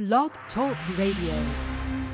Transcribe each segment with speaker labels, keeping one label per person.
Speaker 1: Blog Talk Radio.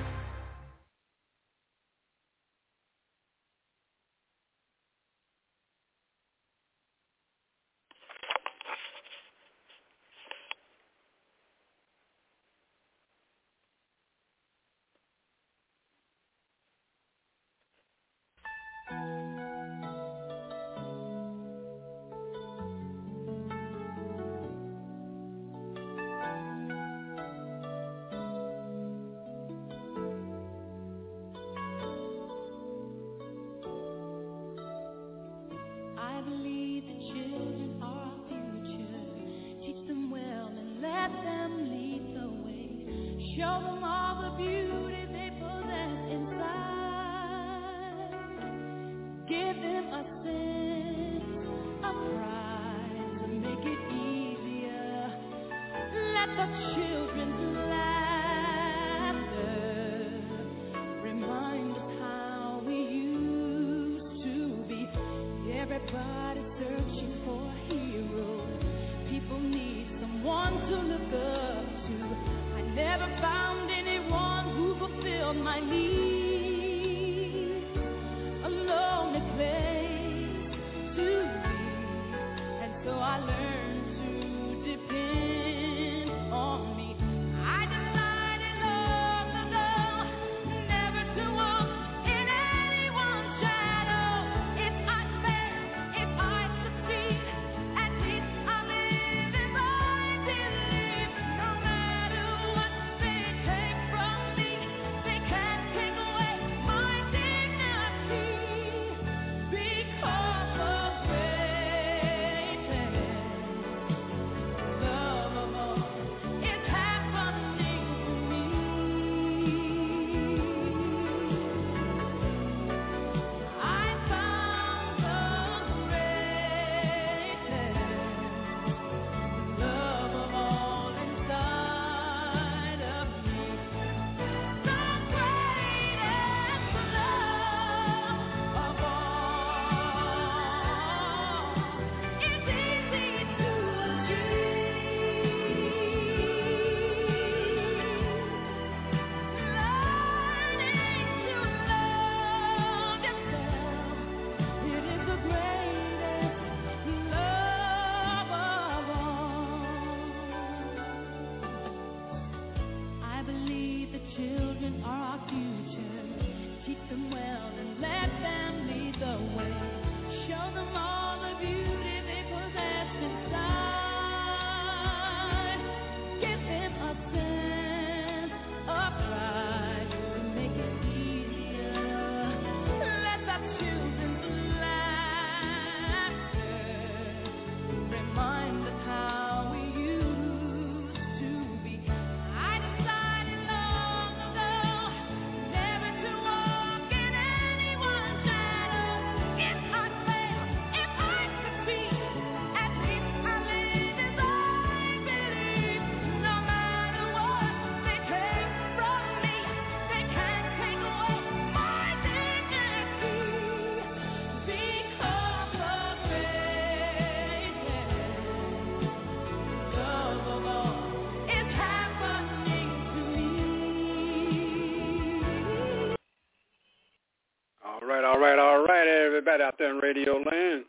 Speaker 2: All right, everybody out there in Radio Land.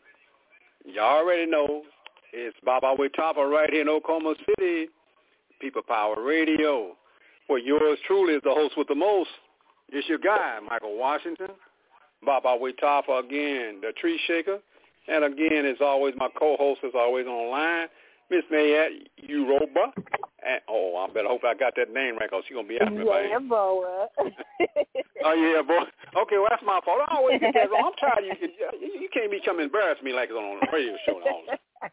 Speaker 2: You already know it's Baba Wetapa right here in Oklahoma City, People Power Radio, where yours truly is the host with the most. It's your guy, Michael Washington, Baba Wetapa again, the tree shaker. And again, as always, my co-host is always online, Miss Mayette Uroba. And, I better hope I got that name right, because she's going to be after me.
Speaker 3: Yeah, boy.
Speaker 2: Oh, yeah, boy. Okay, well, that's my fault. I always get that wrong. I'm tired of you can't be coming embarrass me like it's on a radio show and all that.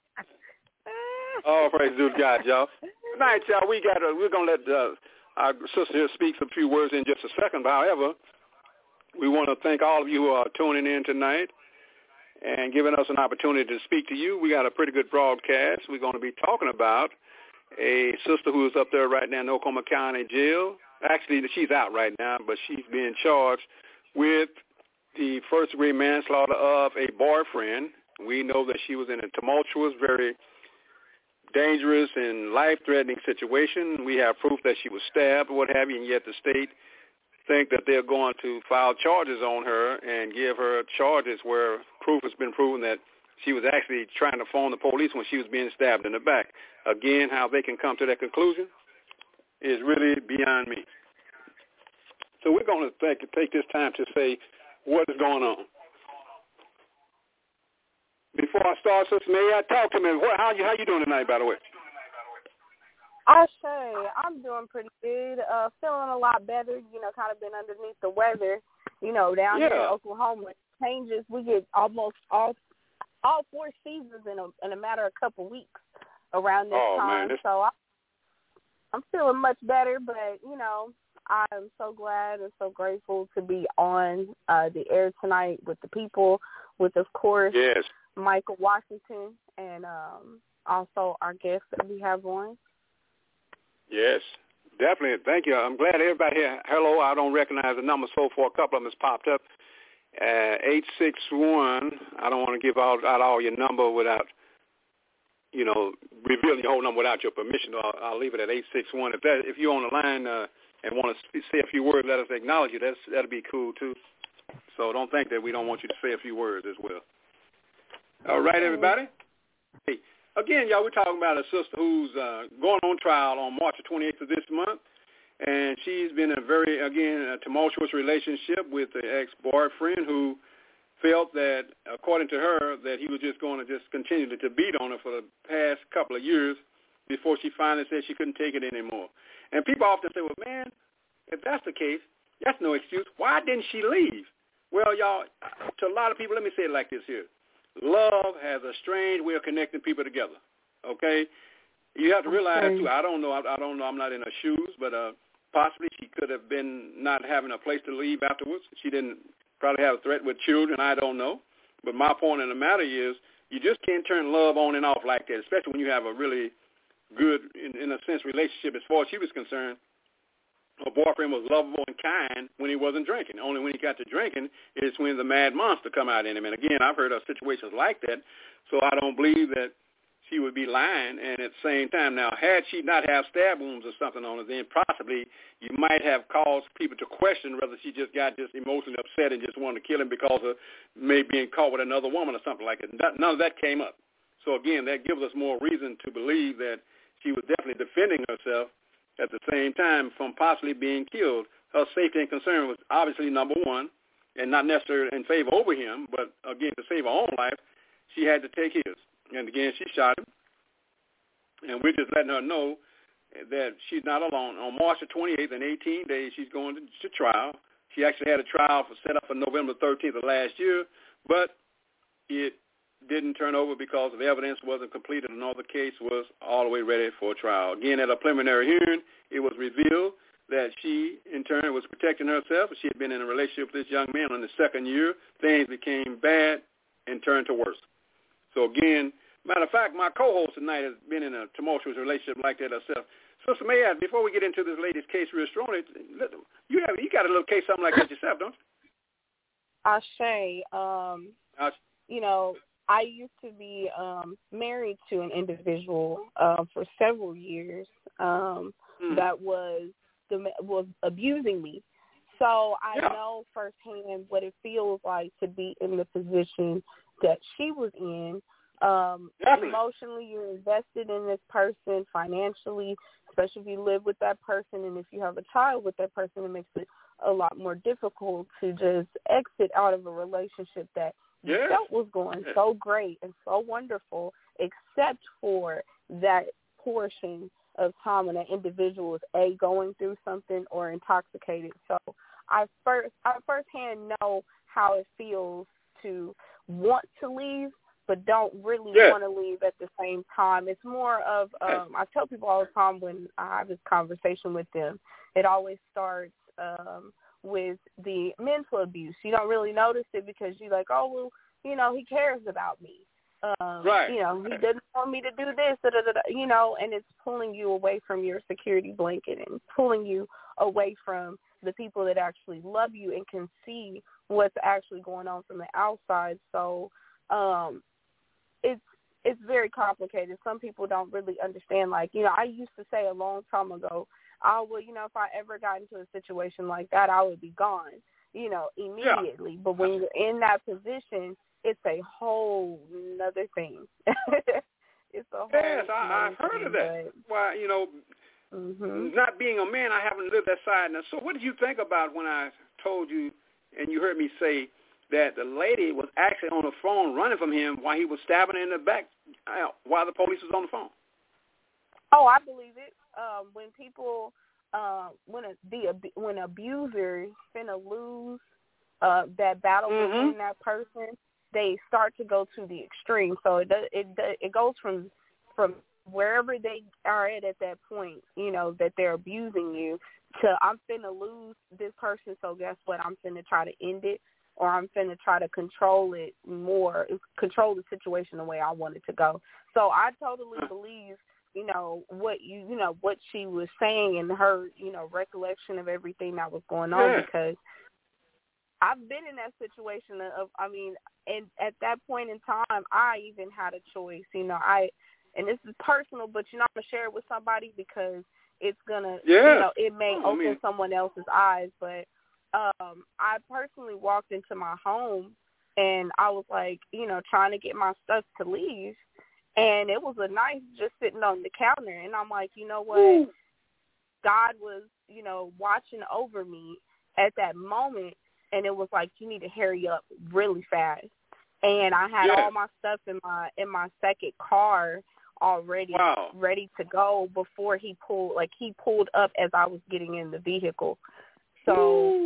Speaker 2: Oh, praise to God, y'all. Tonight, y'all, we're going to let our sister here speak a few words in just a second. But however, we want to thank all of you who are tuning in tonight and giving us an opportunity to speak to you. We got a pretty good broadcast. We're going to be talking about a sister who is up there right now in Oklahoma County Jail. Actually, she's out right now, but she's being charged with the first-degree manslaughter of a boyfriend. We know that she was in a tumultuous, very dangerous and life-threatening situation. We have proof that she was stabbed or what have you, and yet the state think that they're going to file charges on her and give her charges where proof has been proven that she was actually trying to phone the police when she was being stabbed in the back. Again, how they can come to that conclusion is really beyond me. So we're going to take this time to say what is going on. Before I start, Sister May, talk to me. How you doing tonight, by the way?
Speaker 3: Ashe, I'm doing pretty good. Feeling a lot better. Kind of been underneath the weather. Down here in Oklahoma, it changes. We get almost all 4 seasons in a matter of a couple weeks around this time.
Speaker 2: Man,
Speaker 3: so I'm feeling much better. But I'm so glad and so grateful to be on the air tonight with the people, with, of course, Michael Washington, and also our guests that we have on.
Speaker 2: Yes, definitely. Thank you. I'm glad everybody here. Hello, I don't recognize the number so far. A couple of them has popped up. 861. I don't want to give out all your number without, revealing your whole number without your permission. I'll leave it at 861. If you're on the line and want to say a few words, let us acknowledge you. That'll be cool too. So don't think that we don't want you to say a few words as well. All right, everybody. Hey, again, y'all, we're talking about a sister who's going on trial on March 28th of this month, and she's been in a tumultuous relationship with the ex-boyfriend who felt that, according to her, that he was just going to just continue to beat on her for the past couple of years before she finally said she couldn't take it anymore. And people often say, well, man, if that's the case, that's no excuse. Why didn't she leave? Well, y'all, to a lot of people, let me say it like this here. Love has a strange way of connecting people together, okay? You have to realize, too, I don't know, I'm not in her shoes, but possibly she could have been not having a place to leave afterwards. She didn't probably have a threat with children, I don't know. But my point in the matter is you just can't turn love on and off like that, especially when you have a really good, in a sense, relationship. As far as she was concerned, her boyfriend was lovable and kind when he wasn't drinking. Only when he got to drinking is when the mad monster come out in him. And again, I've heard of situations like that, so I don't believe that she would be lying. And at the same time, now, had she not have stab wounds or something on her, then possibly you might have caused people to question whether she just got emotionally upset and just wanted to kill him because of maybe being caught with another woman or something like that. None of that came up. So again, that gives us more reason to believe that she was definitely defending herself at the same time from possibly being killed. Her safety and concern was obviously number one, and not necessarily in favor over him, but again, to save her own life, she had to take his. And again, she shot him. And we're just letting her know that she's not alone. On March the 28th, in 18 days, she's going to trial. She actually had a trial set up for November 13th of last year, but it didn't turn over because the evidence wasn't completed and all the case was all the way ready for trial. Again, at a preliminary hearing, it was revealed that she, in turn, was protecting herself. She had been in a relationship with this young man in the second year. Things became bad and turned to worse. So again, matter of fact, my co-host tonight has been in a tumultuous relationship like that herself. Sister May, before we get into this lady's case real strongly, you got a little case something like that yourself, don't you?
Speaker 3: Ashe, I used to be married to an individual for several years that was abusing me. So I know firsthand what it feels like to be in the position that she was in. Emotionally, you're invested in this person. Financially, especially if you live with that person, and if you have a child with that person, it makes it a lot more difficult to just exit out of a relationship that you felt was going so great and so wonderful, except for that portion of time when that individual is going through something or intoxicated. So I firsthand know how it feels to want to leave, but don't really want to leave at the same time. It's more of, I tell people all the time when I have this conversation with them, it always starts with the mental abuse. You don't really notice it because you're like, oh, well, he cares about me. He doesn't want me to do this, and it's pulling you away from your security blanket and pulling you away from the people that actually love you and can see what's actually going on from the outside. So it's very complicated. Some people don't really understand. Like, you know, I used to say a long time ago, you know, if I ever got into a situation like that, I would be gone, you know, immediately. Yeah. But when you're in that position, it's a whole nother thing. It's a whole
Speaker 2: I've heard of that. Why, you know, not being a man, I haven't lived that side. Now, so what did you think about when I told you and you heard me say that the lady was actually on the phone running from him while he was stabbing her in the back while the police was on the phone?
Speaker 3: Oh, I believe it. When people, when abusers finna lose that battle between that person, they start to go to the extreme. So it goes from wherever they are at that point, you know, that they're abusing you, to I'm finna lose this person, so guess what? I'm finna try to end it, or I'm finna try to control the situation the way I want it to go. So I totally believe, you know, what she was saying and her, you know, recollection of everything that was going on, because I've been in that situation and at that point in time, I even had a choice, you know, and this is personal, but, you know, I'm going to share it with somebody because it's going to, you know, it may open someone else's eyes. But I personally walked into my home and I was like, you know, trying to get my stuff to leave. And it was a knife just sitting on the counter. And I'm like, you know what? God was, you know, watching over me at that moment. And it was like, you need to hurry up really fast. And I had all my stuff in my second car already ready to go before he pulled up as I was getting in the vehicle. So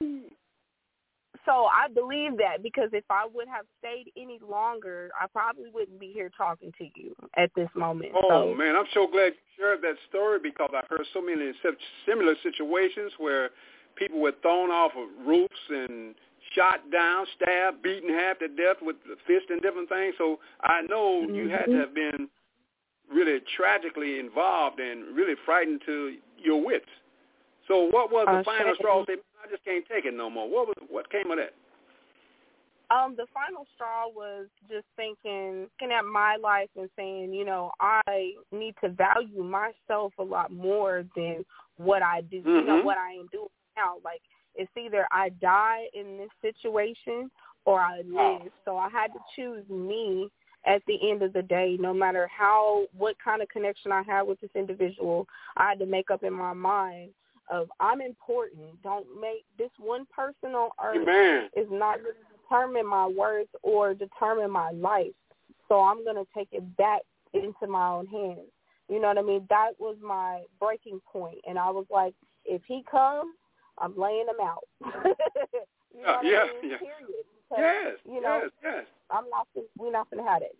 Speaker 3: I believe that, because if I would have stayed any longer, I probably wouldn't be here talking to you at this moment.
Speaker 2: Oh, man, I'm so glad you shared that story, because I've heard so many similar situations where people were thrown off of roofs and shot down, stabbed, beaten half to death with the fist and different things. So I know you had to have been really tragically involved and really frightened to your wits. So what was the final straw? I just can't take it no more. What came of that?
Speaker 3: The final straw was just looking at my life and saying, you know, I need to value myself a lot more than what I do, you know, what I am doing now. Like, it's either I die in this situation or I live. So I had to choose me at the end of the day. No matter what kind of connection I had with this individual, I had to make up in my mind of I'm important. Don't make this one person on earth is not going to determine my worth or determine my life. So I'm going to take it back into my own hands. You know what I mean? That was my breaking point. And I was like, if he comes, I'm laying him out. You know what I mean? Period. Because, you know, we're not going to have it.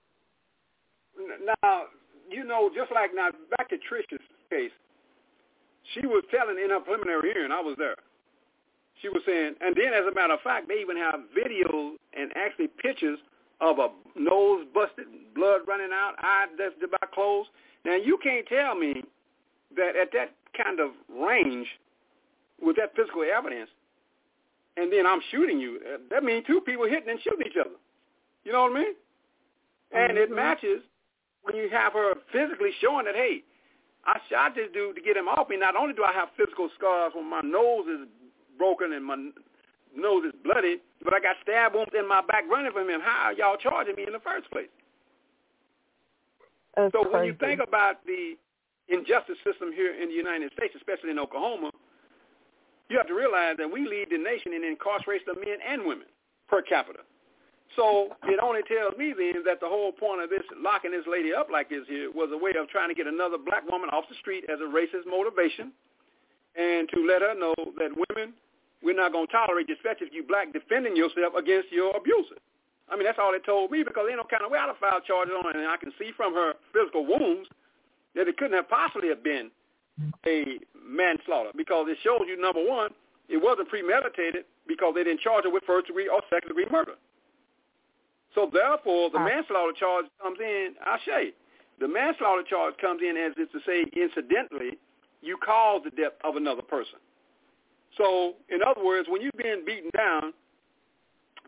Speaker 2: Now, you know, just like now, back to Trisha's case, she was telling in her preliminary hearing, I was there. She was saying, and then as a matter of fact, they even have videos and actually pictures of a nose busted, blood running out, eyes that's about closed. Now, you can't tell me that at that kind of range, with that physical evidence, and then I'm shooting you, that means two people hitting and shooting each other. You know what I mean? And it matches when you have her physically showing that, hey, I shot this dude to get him off me. Not only do I have physical scars when my nose is broken and my nose is bloody, but I got stab wounds in my back running from him. How are y'all charging me in the first place?
Speaker 3: That's
Speaker 2: so
Speaker 3: crazy.
Speaker 2: When you think about the injustice system here in the United States, especially in Oklahoma, you have to realize that we lead the nation in incarceration of men and women per capita. So it only tells me then that the whole point of this locking this lady up like this here was a way of trying to get another black woman off the street as a racist motivation, and to let her know that women, we're not going to tolerate you, especially if you black, defending yourself against your abuser. I mean, that's all it told me, because there's no kind of way I'd have filed charges on her, and I can see from her physical wounds that it couldn't have possibly have been a manslaughter, because it shows you, number one, it wasn't premeditated because they didn't charge her with first-degree or second-degree murder. So therefore, the manslaughter charge comes in, I'll show you. The manslaughter charge comes in as if to say, incidentally, you caused the death of another person. So, in other words, when you're being beaten down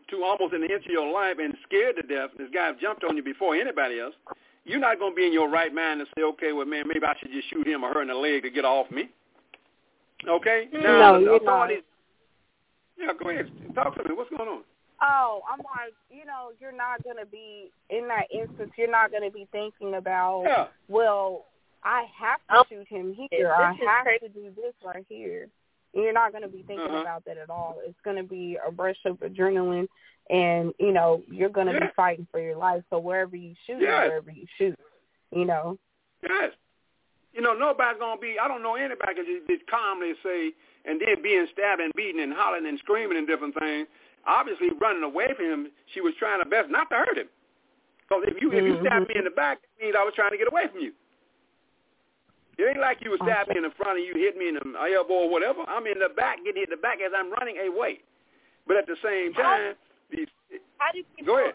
Speaker 2: to almost an inch of your life and scared to death, this guy jumped on you before anybody else, you're not going to be in your right mind to say, okay, well, man, maybe I should just shoot him or her in the leg to get off me. Okay? Now,
Speaker 3: no,
Speaker 2: the
Speaker 3: you're
Speaker 2: authorities,
Speaker 3: not.
Speaker 2: yeah, go ahead. Talk to me. What's going on?
Speaker 3: Oh, I'm like, you're not going to be, in that instance, you're not going to be thinking about, well, I have to shoot him here. I have to do this right here. You're not going to be thinking about that at all. It's going to be a rush of adrenaline, and, you're going to be fighting for your life. So wherever you shoot, wherever you shoot,
Speaker 2: Yes. Nobody's going to be, I don't know anybody can just calmly say, and then being stabbed and beaten and hollering and screaming and different things. Obviously, running away from him, she was trying her best not to hurt him. Because if you stabbed me in the back, it means I was trying to get away from you. It ain't like you would stab me in the front and you hit me in the elbow or whatever. I'm in the back, getting hit in the back as I'm running away. But at the same time,
Speaker 4: how do people,
Speaker 2: go ahead.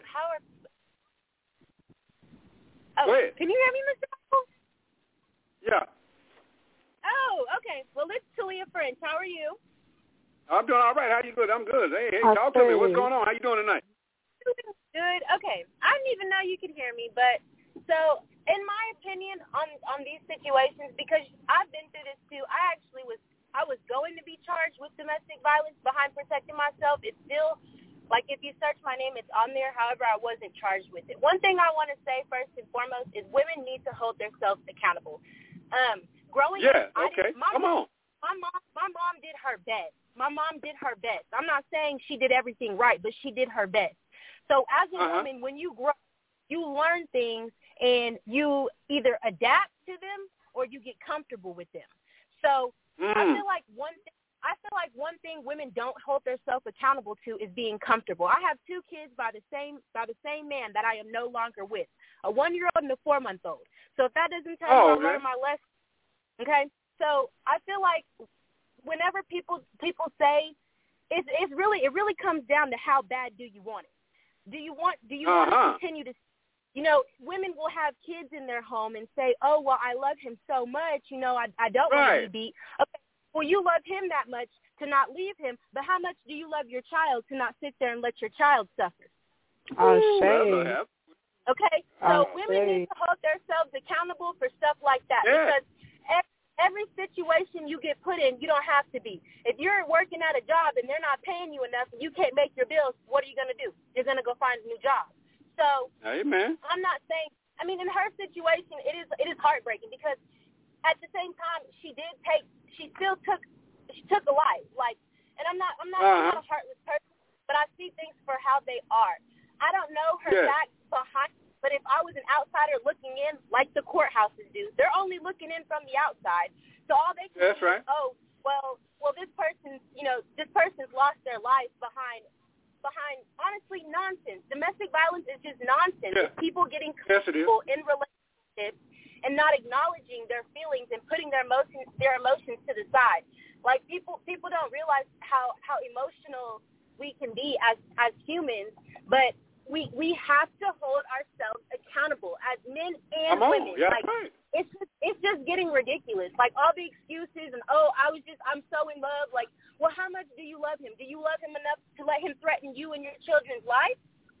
Speaker 2: Go ahead.
Speaker 4: Can you hear me, Mr. Michael?
Speaker 2: Yeah.
Speaker 4: Oh, okay. Well, it's Talia French. How are you?
Speaker 2: I'm doing all right. How you good? I'm good. Hey, talk to me. What's going on? How you doing tonight?
Speaker 4: Good. Okay. I didn't even know you could hear me, but so in my opinion on these situations, because I've been through this too, I was going to be charged with domestic violence behind protecting myself. It's still, like, if you search my name, it's on there. However, I wasn't charged with it. One thing I want to say first and foremost is women need to hold themselves accountable. Growing up,
Speaker 2: come on.
Speaker 4: My mom did her best. My mom did her best. I'm not saying she did everything right, but she did her best. So as a woman, when you grow, you learn things and you either adapt to them or you get comfortable with them. So I feel like one thing women don't hold themselves accountable to is being comfortable. I have 2 kids by the same man that I am no longer with, a 1-year-old and a 4-month-old. So if that doesn't tell you, I learned my lesson. Okay, so I feel like whenever people say it really comes down to how bad do you want it? Do you want to continue to, women will have kids in their home and say, oh, well, I love him so much, I don't want to be beat. Okay, well, you love him that much to not leave him, but how much do you love your child to not sit there and let your child suffer? Okay, so women need to hold themselves accountable for stuff like that because every situation you get put in, you don't have to be. If you're working at a job and they're not paying you enough and you can't make your bills, what are you going to do? You're going to go find a new job. So
Speaker 2: Amen.
Speaker 4: I'm not saying, in her situation, it is heartbreaking because at the same time, she took a life. Like, and I'm not a heartless person, but I see things for how they are. I don't know her back behind. But if I was an outsider looking in, like the courthouses do, they're only looking in from the outside. So all they can do is, oh, well, this person's lost their life behind, honestly, nonsense. Domestic violence is just nonsense. It's people getting comfortable in relationships and not acknowledging their feelings and putting their emotions to the side. Like, people don't realize how emotional we can be as humans, but we have to hold ourselves accountable as men and women. It's just getting ridiculous. Like, all the excuses and, I'm so in love. Like, well, how much do you love him? Do you love him enough to let him threaten you and your children's life?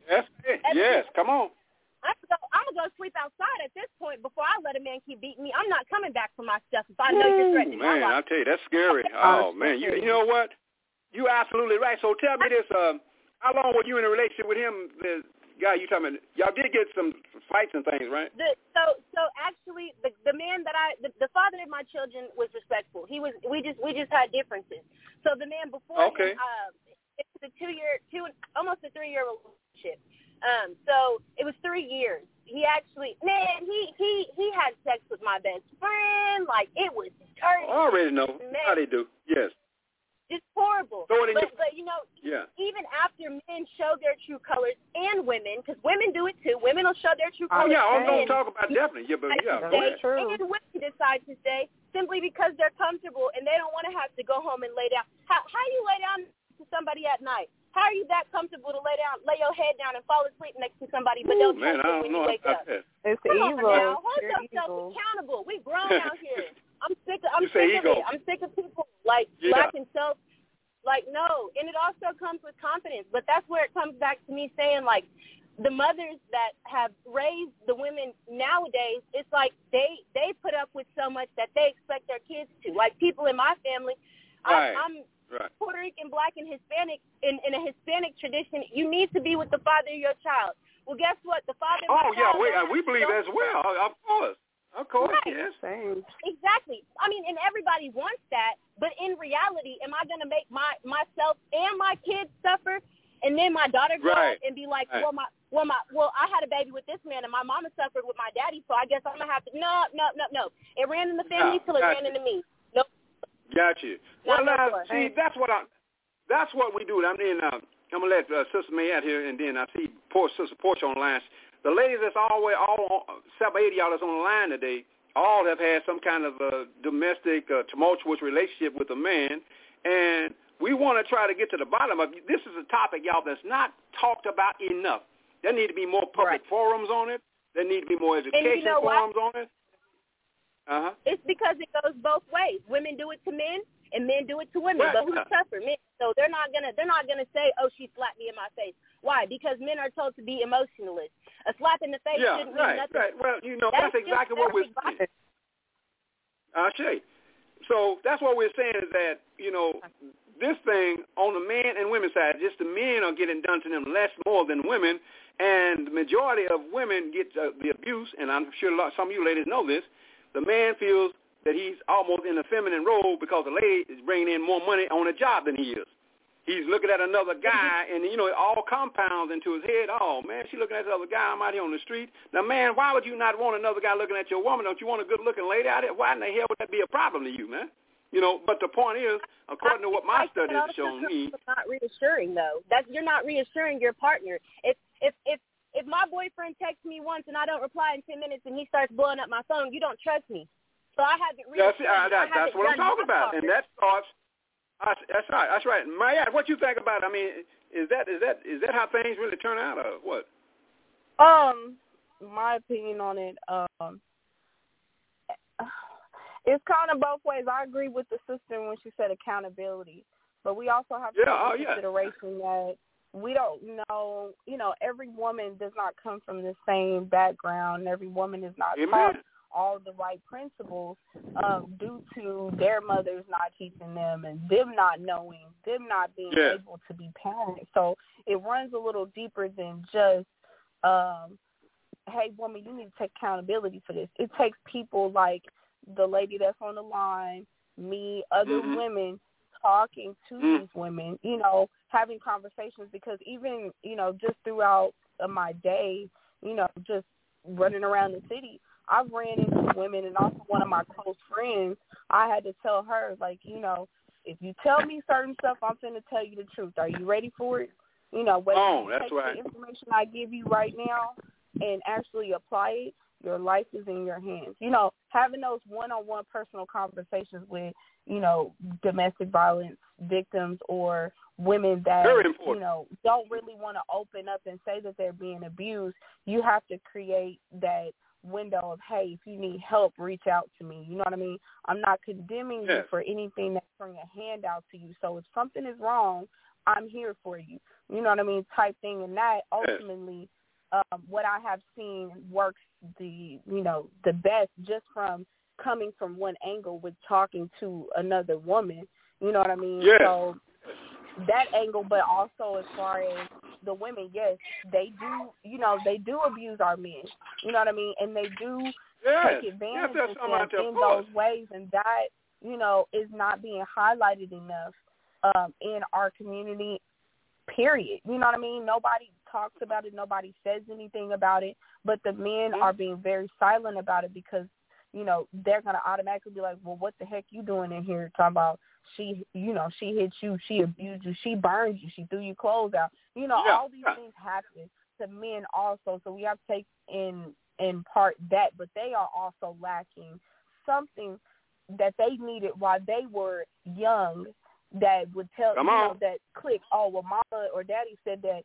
Speaker 2: Yes, come on.
Speaker 4: I'm going to go sleep outside at this point before I let a man keep beating me. I'm not coming back for my stuff if I know you're threatening my life.
Speaker 2: Man, I tell you, that's scary. Oh, man, you know what? You're absolutely right. So tell me this, how long were you in a relationship with him, the guy you talking about? Y'all did get some fights and things, right?
Speaker 4: So actually, the man that the father of my children was respectful. We just had differences. So the man before him, it was almost a 3-year relationship. So it was 3 years. He actually, he had sex with my best friend. Like, it was dirty.
Speaker 2: I already know how they do. Yes.
Speaker 4: Just horrible. But even after men show their true colors, and women, because women do it too. Women will show their true colors.
Speaker 2: I'm going to talk about definitely.
Speaker 4: That's true. And women decide to stay simply because they're comfortable and they don't want to have to go home and lay down. How you lay down to somebody at night? How are you that comfortable to lay your head down and fall asleep next to somebody, but don't trust them when you wake up?
Speaker 3: It's
Speaker 4: evil.
Speaker 3: Now.
Speaker 4: Hold yourself accountable. We grown out here. I'm sick of it. I'm sick of people like lacking Like, no. And it also comes with confidence. But that's where it comes back to me saying, like, the mothers that have raised the women nowadays, it's like they put up with so much that they expect their kids to. Like, people in my family, I'm Puerto Rican, Black, and Hispanic. In a Hispanic tradition, you need to be with the father of your child. Well, guess what? The father of my child...
Speaker 2: we believe as well, of course. Of course,
Speaker 4: right.
Speaker 2: Yes.
Speaker 4: Exactly. I mean, and everybody wants that, but in reality, am I going to make myself and my kids suffer, and then my daughter grow up and be like, well, I had a baby with this man, and my mama suffered with my daddy, so I guess I'm going to have to... No. It ran in the family till it ran into me. Nope.
Speaker 2: Got you. Well, now, see, that's what we do. I'm going to let Sister May out here, and then I see poor Sister Portia on the line. The ladies that's all 780 y'all that's on the line today, all have had some kind of a domestic, tumultuous relationship with a man, and we want to try to get to the bottom of it. This is a topic, y'all, that's not talked about enough. There need to be more public forums on it. There need to be more education forums on it.
Speaker 4: It's because it goes both ways. Women do it to men, and men do it to women. But who's tougher? Men. So they're not gonna say, "Oh, she slapped me in my face." Why? Because men are told to be emotionless. A slap in the face shouldn't mean nothing.
Speaker 2: Right. Well, that's exactly what we're saying. I'll show you. So that's what we're saying is that, this thing on the man and women side, just the men are getting done to them less more than women, and the majority of women get the abuse, and I'm sure some of you ladies know this. The man feels that he's almost in a feminine role because the lady is bringing in more money on a job than he is. He's looking at another guy, and, it all compounds into his head. Oh, man, she's looking at this other guy. I'm out here on the street. Now, man, why would you not want another guy looking at your woman? Don't you want a good-looking lady out there? Why in the hell would that be a problem to you, man? But the point is, according to what my studies have shown me...
Speaker 4: It's not reassuring, though. You're not reassuring your partner. If my boyfriend texts me once and I don't reply in 10 minutes and he starts blowing up my phone, you don't trust me. So I haven't reassured
Speaker 2: That's what I'm talking about. And that starts... That's right. That's right. Maya, what you think about it? I mean, is that how things really turn out, or what?
Speaker 3: My opinion on it, it's kind of both ways. I agree with the sister when she said accountability, but we also have to take consideration that we don't know. Every woman does not come from the same background. Every woman is not taught all the right principles due to their mothers not teaching them and them not knowing, them not being able to be parents. So it runs a little deeper than just, hey, woman, you need to take accountability for this. It takes people like the lady that's on the line, me, other women talking to these women, having conversations, because even, just throughout my day, just running around the city, I've ran into women, and also one of my close friends, I had to tell her, like, if you tell me certain stuff, I'm going to tell you the truth. Are you ready for it? Whether you take the information I give you right now and actually apply it, your life is in your hands. Having those one-on-one personal conversations with, domestic violence victims or women that, don't really want to open up and say that they're being abused, you have to create that window of, hey, if you need help, reach out to me. You know what I mean? I'm not condemning you for anything that's bring a handout to you. So if something is wrong, I'm here for you. You know what I mean? Type thing. And that ultimately, what I have seen works the best just from coming from one angle with talking to another woman. You know what I mean? So that angle, but also as far as the women, yes, they do abuse our men. You know what I mean? And they do take advantage of them in those ways, and that, is not being highlighted enough in our community, period. You know what I mean? Nobody talks about it. Nobody says anything about it, but the men are being very silent about it because, they're going to automatically be like, well, what the heck you doing in here talking about she hit you, she abused you, she burned you, she threw your clothes out. All these things happen to men also, so we have to take in part that, but they are also lacking something that they needed while they were young that would tell, that click, oh, well, mama or daddy said that,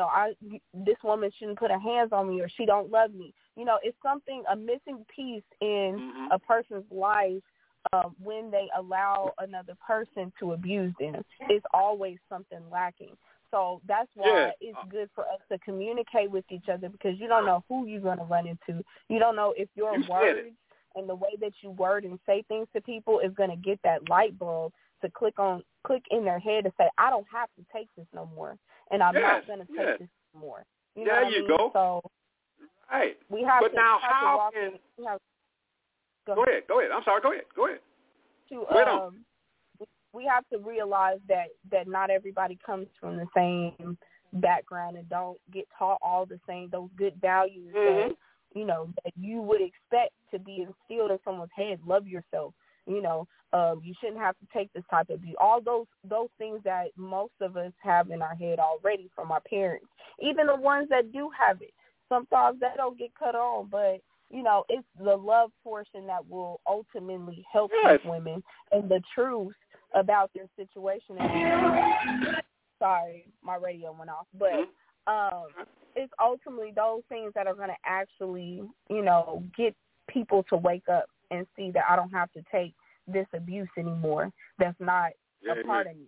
Speaker 3: this woman shouldn't put her hands on me or she don't love me. It's something, a missing piece in a person's life when they allow another person to abuse them, it's always something lacking. So that's why it's good for us to communicate with each other, because you don't know who you're going to run into. You don't know if your words and the way that you word and say things to people is going to get that light bulb to click in their head to say, I don't have to take this no more, and I'm not going to take this no more. You know
Speaker 2: there
Speaker 3: what
Speaker 2: you
Speaker 3: I mean?
Speaker 2: go.
Speaker 3: So
Speaker 2: right.
Speaker 3: We have
Speaker 2: but
Speaker 3: to,
Speaker 2: now,
Speaker 3: have
Speaker 2: how
Speaker 3: to
Speaker 2: can...
Speaker 3: Go ahead.
Speaker 2: Go ahead. I'm sorry. Go ahead.
Speaker 3: We have to realize that not everybody comes from the same background and don't get taught all the same, those good values that, you know, that you would expect to be instilled in someone's head. Love yourself. You know, you shouldn't have to take this type of abuse. All those things that most of us have in our head already from our parents, even the ones that do have it. Sometimes that don't get cut on, but, you know, it's the love portion that will ultimately help these women and the truth about their situation. Sorry, my radio went off. But it's ultimately those things that are going to actually, you know, get people to wake up and see that I don't have to take this abuse anymore. That's not a part of me.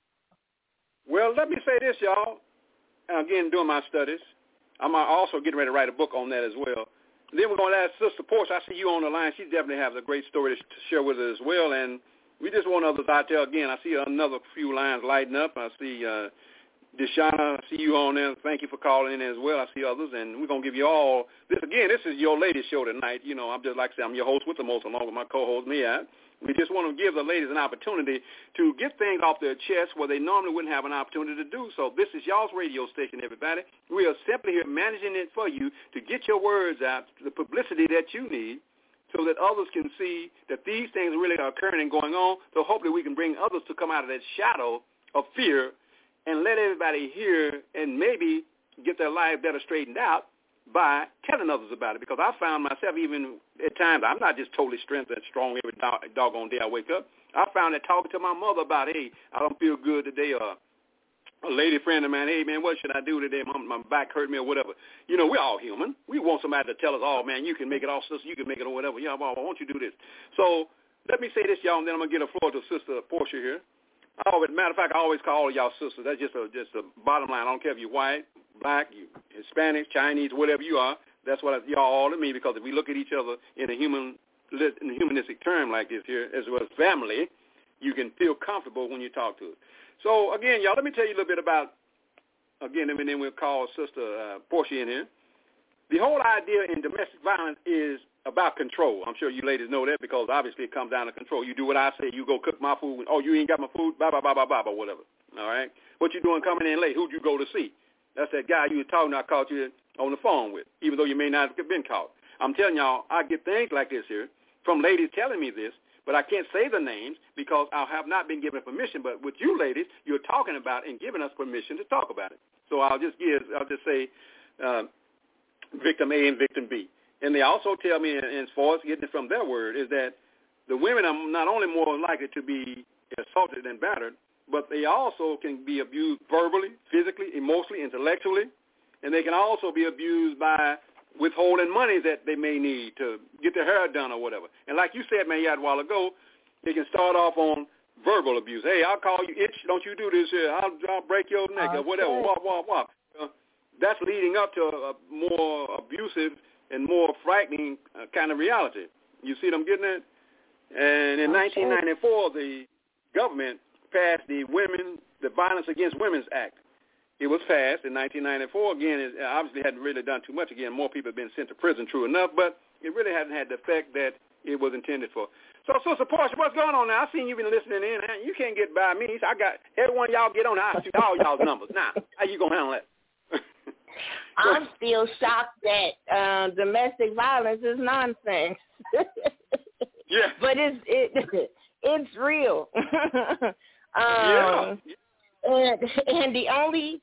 Speaker 2: Well, let me say this, y'all. Again, doing my studies, I'm also getting ready to write a book on that as well. Then we're going to ask Sister Portia. I see you on the line. She definitely has a great story to share with us as well. And we just want others out there. Again, I see another few lines lighting up. I see Deshauna, I see you on there. Thank you for calling in as well. I see others. And we're going to give you all this. Again, this is your ladies' show tonight. You know, I'm just like I said, I'm your host with the most, along with my co-host, Mia. We just want to give the ladies an opportunity to get things off their chest where they normally wouldn't have an opportunity to do so. This is y'all's radio station, everybody. We are simply here managing it for you to get your words out, the publicity that you need, so that others can see that these things really are occurring and going on. So hopefully we can bring others to come out of that shadow of fear and let everybody hear and maybe get their life better straightened out by telling others about it. Because I found myself, even at times, I'm not just totally strong every doggone day I wake up. I found that talking to my mother about, hey, I don't feel good today, or a lady friend of mine, hey, man, what should I do today? My back hurt me or whatever. You know, we're all human. We want somebody to tell us, oh, man, you can make it, all sister, you can make it or whatever. Yeah, why won't you do this? So let me say this, y'all, and then I'm going to get a floor to Sister Portia here. Matter of fact, I always call all of y'all sisters. That's just a bottom line. I don't care if you're white, black, you Hispanic, Chinese, whatever you are. That's what y'all all to me, because if we look at each other in a humanistic term like this here, as well as family, you can feel comfortable when you talk to us. So, again, y'all, let me tell you a little bit about, again, and then we'll call Sister Portia in here. The whole idea in domestic violence is about control. I'm sure you ladies know that, because obviously it comes down to control. You do what I say. You go cook my food. Oh, you ain't got my food? Blah, blah, blah, blah, blah, or whatever. All right? What you doing coming in late? Who'd you go to see? That's that guy you were talking to, I caught you on the phone with, even though you may not have been caught. I'm telling y'all, I get things like this here from ladies telling me this, but I can't say the names because I have not been given permission. But with you ladies, you're talking about and giving us permission to talk about it. So I'll just say victim A and victim B. And they also tell me, and as far as getting it from their word, is that the women are not only more likely to be assaulted and battered, but they also can be abused verbally, physically, emotionally, intellectually, and they can also be abused by withholding money that they may need to get their hair done or whatever. And like you said, man, a while ago, they can start off on verbal abuse. Hey, I'll call you itch. Don't you do this here. I'll break your neck or whatever. Wah. That's leading up to a more abusive and more frightening kind of reality. You see what I'm getting at? And in 1994, the government passed the Violence Against Women's Act. It was passed in 1994. Again, it obviously hadn't really done too much. Again, more people have been sent to prison, true enough, but it really hasn't had the effect that it was intended for. So, Sister Portia, what's going on now? I seen you been listening in. You can't get by me. So I got everyone y'all get on. I'll shoot all y'all's numbers. Now, how you going to handle that?
Speaker 5: I'm still shocked that domestic violence is nonsense.
Speaker 2: Yeah.
Speaker 5: But it's real.
Speaker 2: Yeah.
Speaker 5: And the only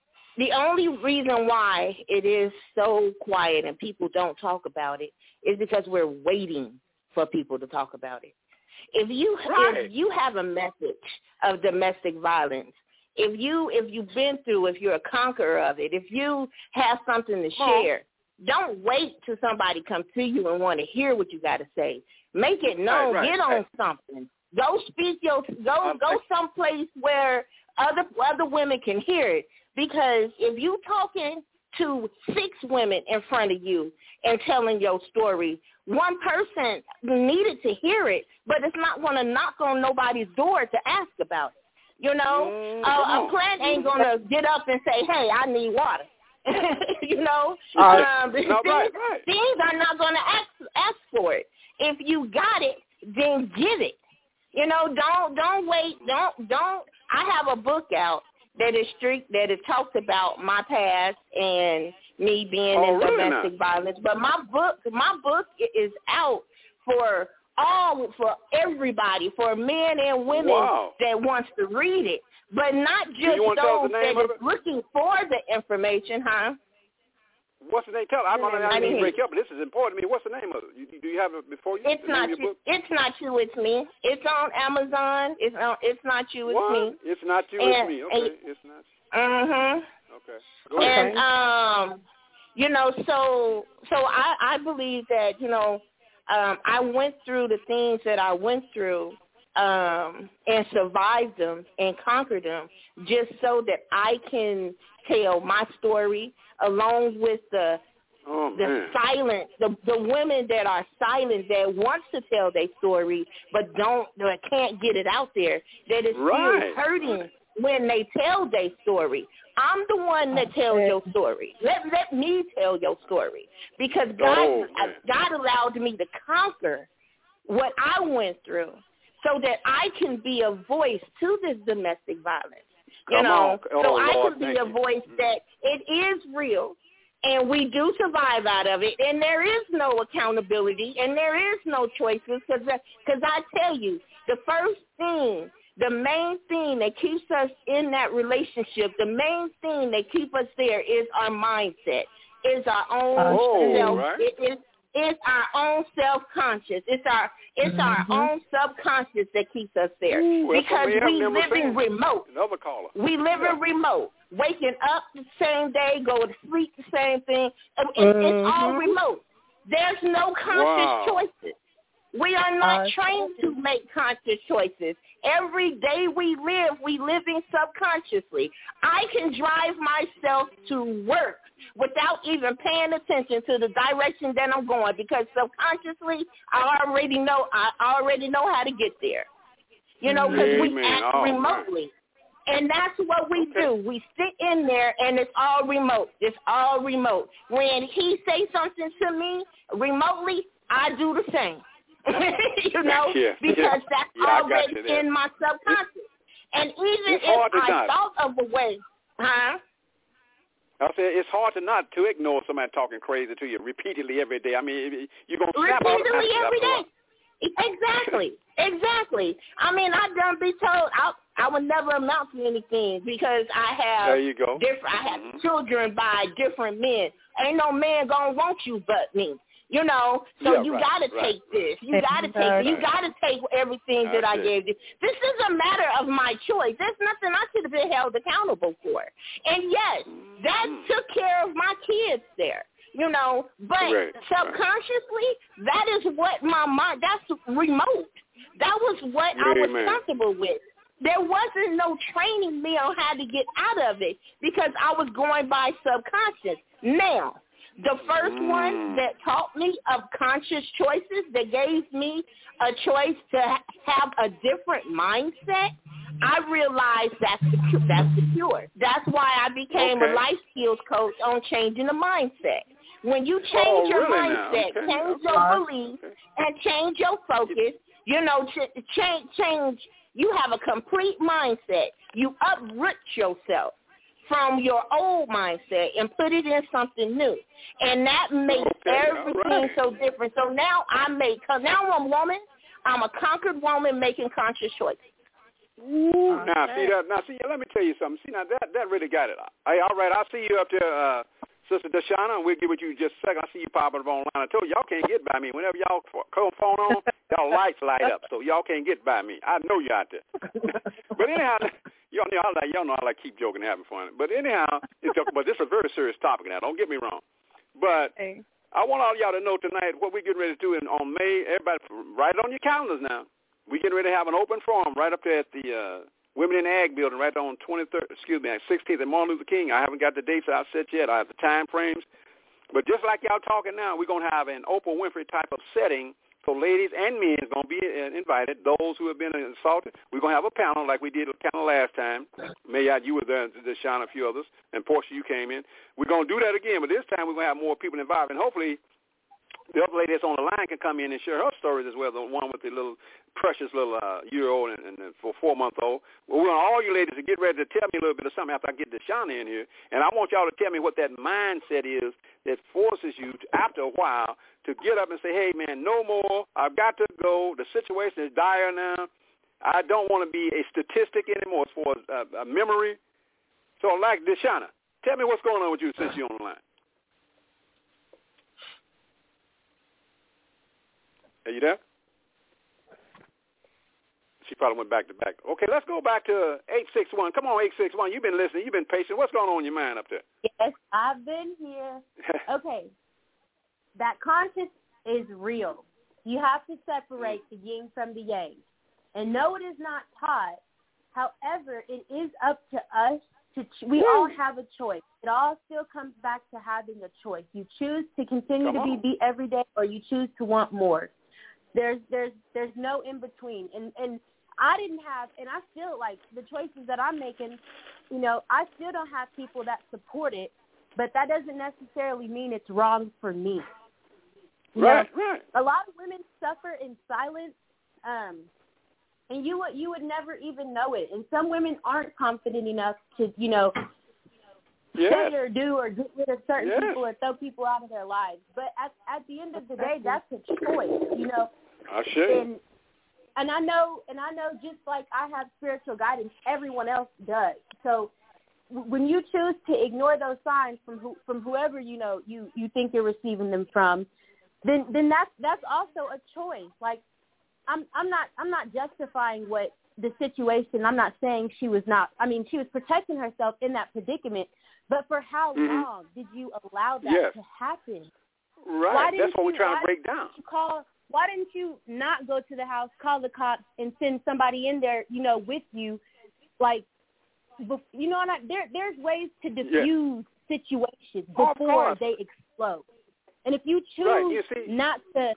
Speaker 5: reason why it is so quiet and people don't talk about it is because we're waiting for people to talk about it. If you have a message of domestic violence, if you've been through, if you're a conqueror of it, if you have something to share, don't wait till somebody comes to you and want to hear what you got to say. Make it known.
Speaker 2: Right.
Speaker 5: Get on something. Go speak go someplace where other women can hear it. Because if you talking to 6 women in front of you and telling your story, one person needed to hear it, but it's not going to knock on nobody's door to ask about it. You know, a plant ain't going to get up and say, hey, I need water. You know, things are not going to ask for it. If you got it, then give it. You know, don't wait. Don't. I have a book out that it talks about my past and me being in domestic violence. But my book is out for everybody, for men and women that wants to read it, but not just those that is looking for the information, huh?
Speaker 2: What's the name? Tell. I didn't break up, but this is important to me. What's the name of it? Do you have it before you?
Speaker 5: It's not you. It's not you. It's me. It's on Amazon. It's not you. It's me.
Speaker 2: It's not you. It's me. Okay. It's not. Okay. Go ahead.
Speaker 5: And you know, so I believe that, you know, I went through the things that I went through and survived them and conquered them just so that I can tell my story along with the silent, the women that are silent, that wants to tell their story but can't get it out there, that is still hurting when they tell their story. I'm the one that tells your story. Let me tell your story, because God allowed me to conquer what I went through so that I can be a voice to this domestic violence. So I can be a voice that it is real, and we do survive out of it, and there is no accountability, and there is no choices, because I tell you, the main thing that keeps us in that relationship, the main thing that keeps us there is our mindset, is our own self. It's our own self-conscious. It's our own subconscious that keeps us there. Because we live in remote.
Speaker 2: Another caller.
Speaker 5: We live in remote. Waking up the same day, go to sleep the same thing. It's all remote. There's no conscious choices. We are not trained to make conscious choices. Every day we living subconsciously. I can drive myself to work without even paying attention to the direction that I'm going, because subconsciously I already know how to get there. You know, because we act remotely. And that's what we do. We sit in there, and it's all remote. It's all remote. When he say something to me remotely, I do the same. You know, because that's already in my subconscious. And even if I thought of a way, I
Speaker 2: said it's hard to ignore somebody talking crazy to you repeatedly every day. I mean, you're going to snap out
Speaker 5: repeatedly every day. Exactly. I mean, I done be told I would never amount to anything because I have I have children by different men. Ain't no man gonna want you but me. You know, so you gotta take this. You gotta take everything that I gave you. This is a matter of my choice. There's nothing I should have been held accountable for. And yes, that took care of my kids there. You know, but subconsciously, that is what my mind. That's remote. That was what I was comfortable with. There wasn't no training me on how to get out of it because I was going by subconscious. Now, the first one that taught me of conscious choices, that gave me a choice to have a different mindset, I realized that's the cure. That's why I became a life skills coach on changing the mindset. When you change your mindset, change your beliefs, and change your focus, you know, change. You have a complete mindset. You uproot yourself from your old mindset and put it in something new. And that makes everything so different. So now I'm a woman. I'm a conquered woman making conscious choices.
Speaker 2: Ooh, now, let me tell you something. See, now, that really got it. Hey, all right, I'll see you up there, Sister Deshauna, and we'll get with you just a second. I see you popping up online. I told you, y'all can't get by me. Whenever y'all phone on, y'all lights light up, so y'all can't get by me. I know you out there. But anyhow, y'all know I like keep joking and having fun. But anyhow, but this is a very serious topic now. Don't get me wrong. But I want all y'all to know tonight what we're getting ready to do on May. Everybody, write it on your calendars now. We're getting ready to have an open forum right up there at the Women in Ag building right on 16th at Martin Luther King. I haven't got the dates out set yet. I have the time frames. But just like y'all talking now, we're going to have an Oprah Winfrey type of setting. So ladies and men is going to be invited, those who have been assaulted. We're going to have a panel like we did kind of last time. Mayotte, you were there, Deshaun, a few others, and Portia, you came in. We're going to do that again, but this time we're going to have more people involved. And hopefully the other lady that's on the line can come in and share her stories as well, the one with the little precious little year-old and for 4-month-old. Well, we want all you ladies to get ready to tell me a little bit of something after I get Deshauna in here. And I want y'all to tell me what that mindset is that forces you, after a while, to get up and say, hey, man, no more. I've got to go. The situation is dire now. I don't want to be a statistic anymore as far as a memory. So, like Deshauna, tell me what's going on with you since you're on the line. Are you there? She probably went back to back. Okay, let's go back to 861. Come on, 861. You've been listening. You've been patient. What's going on in your mind up there?
Speaker 6: Yes, I've been here. Okay. That conscience is real. You have to separate the yin from the yang. And no, it is not taught. However, it is up to us we all have a choice. It all still comes back to having a choice. You choose to continue to be beat every day, or you choose to want more. There's no in between. And I didn't have, and I feel like the choices that I'm making, you know, I still don't have people that support it, but that doesn't necessarily mean it's wrong for me.
Speaker 2: Right.
Speaker 6: A lot of women suffer in silence, and you would never even know it. And some women aren't confident enough to, you know, say or do or get rid of certain people or throw people out of their lives. But at the end of the day, that's a choice, you know.
Speaker 2: I sure.
Speaker 6: And I know just like I have spiritual guidance, everyone else does. So when you choose to ignore those signs from whoever you know you think you're receiving them from, then that's also a choice. Like I'm not justifying what the situation. I'm not saying she was protecting herself in that predicament, but for how long did you allow that to happen?
Speaker 2: Right. That's what we're trying to break down.
Speaker 6: Why didn't you not go to the house, call the cops, and send somebody in there, you know, with you? Like, you know, there's ways to diffuse situations before they explode. And if you choose not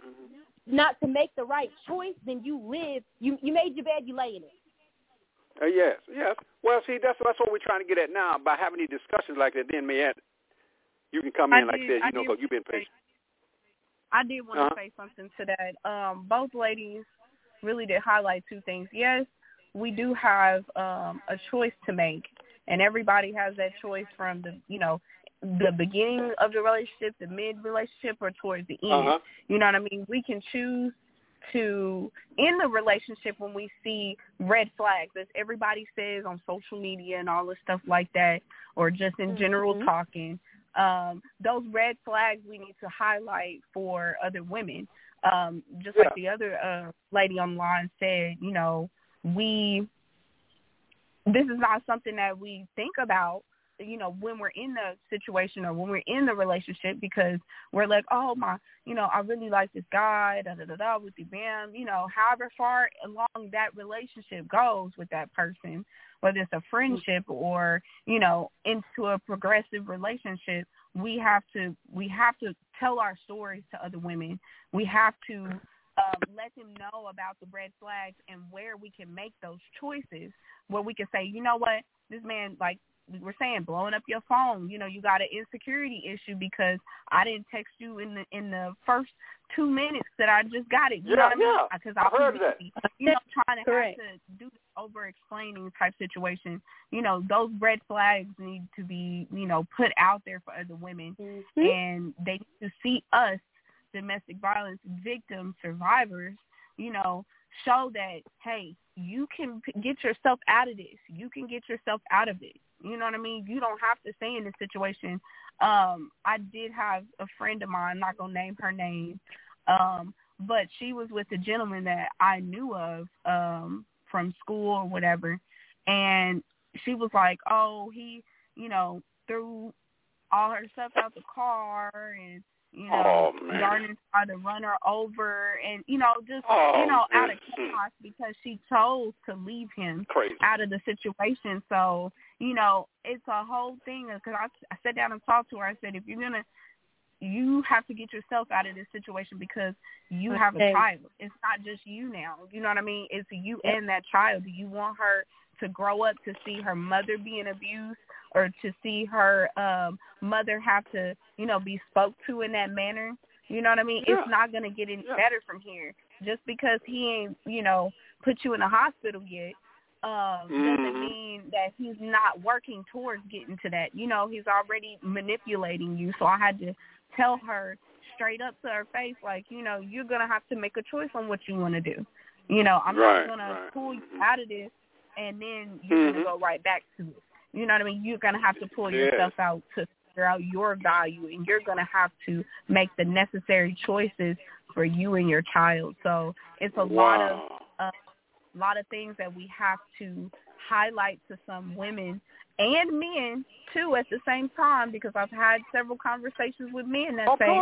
Speaker 6: to make the right choice, then you made your bed, you lay in it.
Speaker 2: Yes. Well, see, that's what we're trying to get at now. By having these discussions like that, then, Mayotte, you can come in, like I said, you know, because you've been patient.
Speaker 3: I did want to say something to that. Both ladies really did highlight two things. Yes, we do have a choice to make, and everybody has that choice from the beginning of the relationship, the mid-relationship, or towards the end. You know what I mean? We can choose to end the relationship when we see red flags, as everybody says on social media and all this stuff like that, or just in general talking. Those red flags we need to highlight for other women. Just like the other lady on the line said, you know, this is not something that we think about, you know, when we're in the situation or when we're in the relationship, because we're like, oh my, you know, I really like this guy, with the bam, you know, however far along that relationship goes with that person, whether it's a friendship or, you know, into a progressive relationship, we have to tell our stories to other women. We have to let them know about the red flags and where we can make those choices, where we can say, you know what, this man, like we were saying, blowing up your phone, you know, you got an insecurity issue because I didn't text you in the first 2 minutes that I just got it. You know what I mean? Because I heard that. You know, trying to have to do this over-explaining type situation. You know, those red flags need to be, you know, put out there for other women, and they need to see us, domestic violence victims, survivors, you know, show that, hey, you can get yourself out of this. You can get yourself out of it. You know what I mean? You don't have to stay in this situation. I did have a friend of mine, I'm not going to name her name, but she was with a gentleman that I knew of from school or whatever, and she was like, oh, he, you know, threw all her stuff out the car and, You know, Garner tried to run her over and, just, out of chaos because she chose to leave him out of the situation. So, it's a whole thing because I sat down and talked to her. I said, if you're going to, you have to get yourself out of this situation because you have a child. It's not just you now. You know what I mean? It's you and that child. Do you want her to grow up to see her mother being abused or to see her mother have to, be spoke to in that manner? You know what I mean? Yeah. It's not going to get any better from here. Just because he ain't, put you in the hospital yet doesn't mean that he's not working towards getting to that. He's already manipulating you. So I had to tell her straight up to her face, like, you're going to have to make a choice on what you want to do. I'm not going to pull you out of this and then you're going to go right back to it. You know what I mean? You're going to have to pull yourself out to figure out your value, and you're going to have to make the necessary choices for you and your child. So it's a lot of things that we have to highlight to some women and men too at the same time, because I've had several conversations with men that say,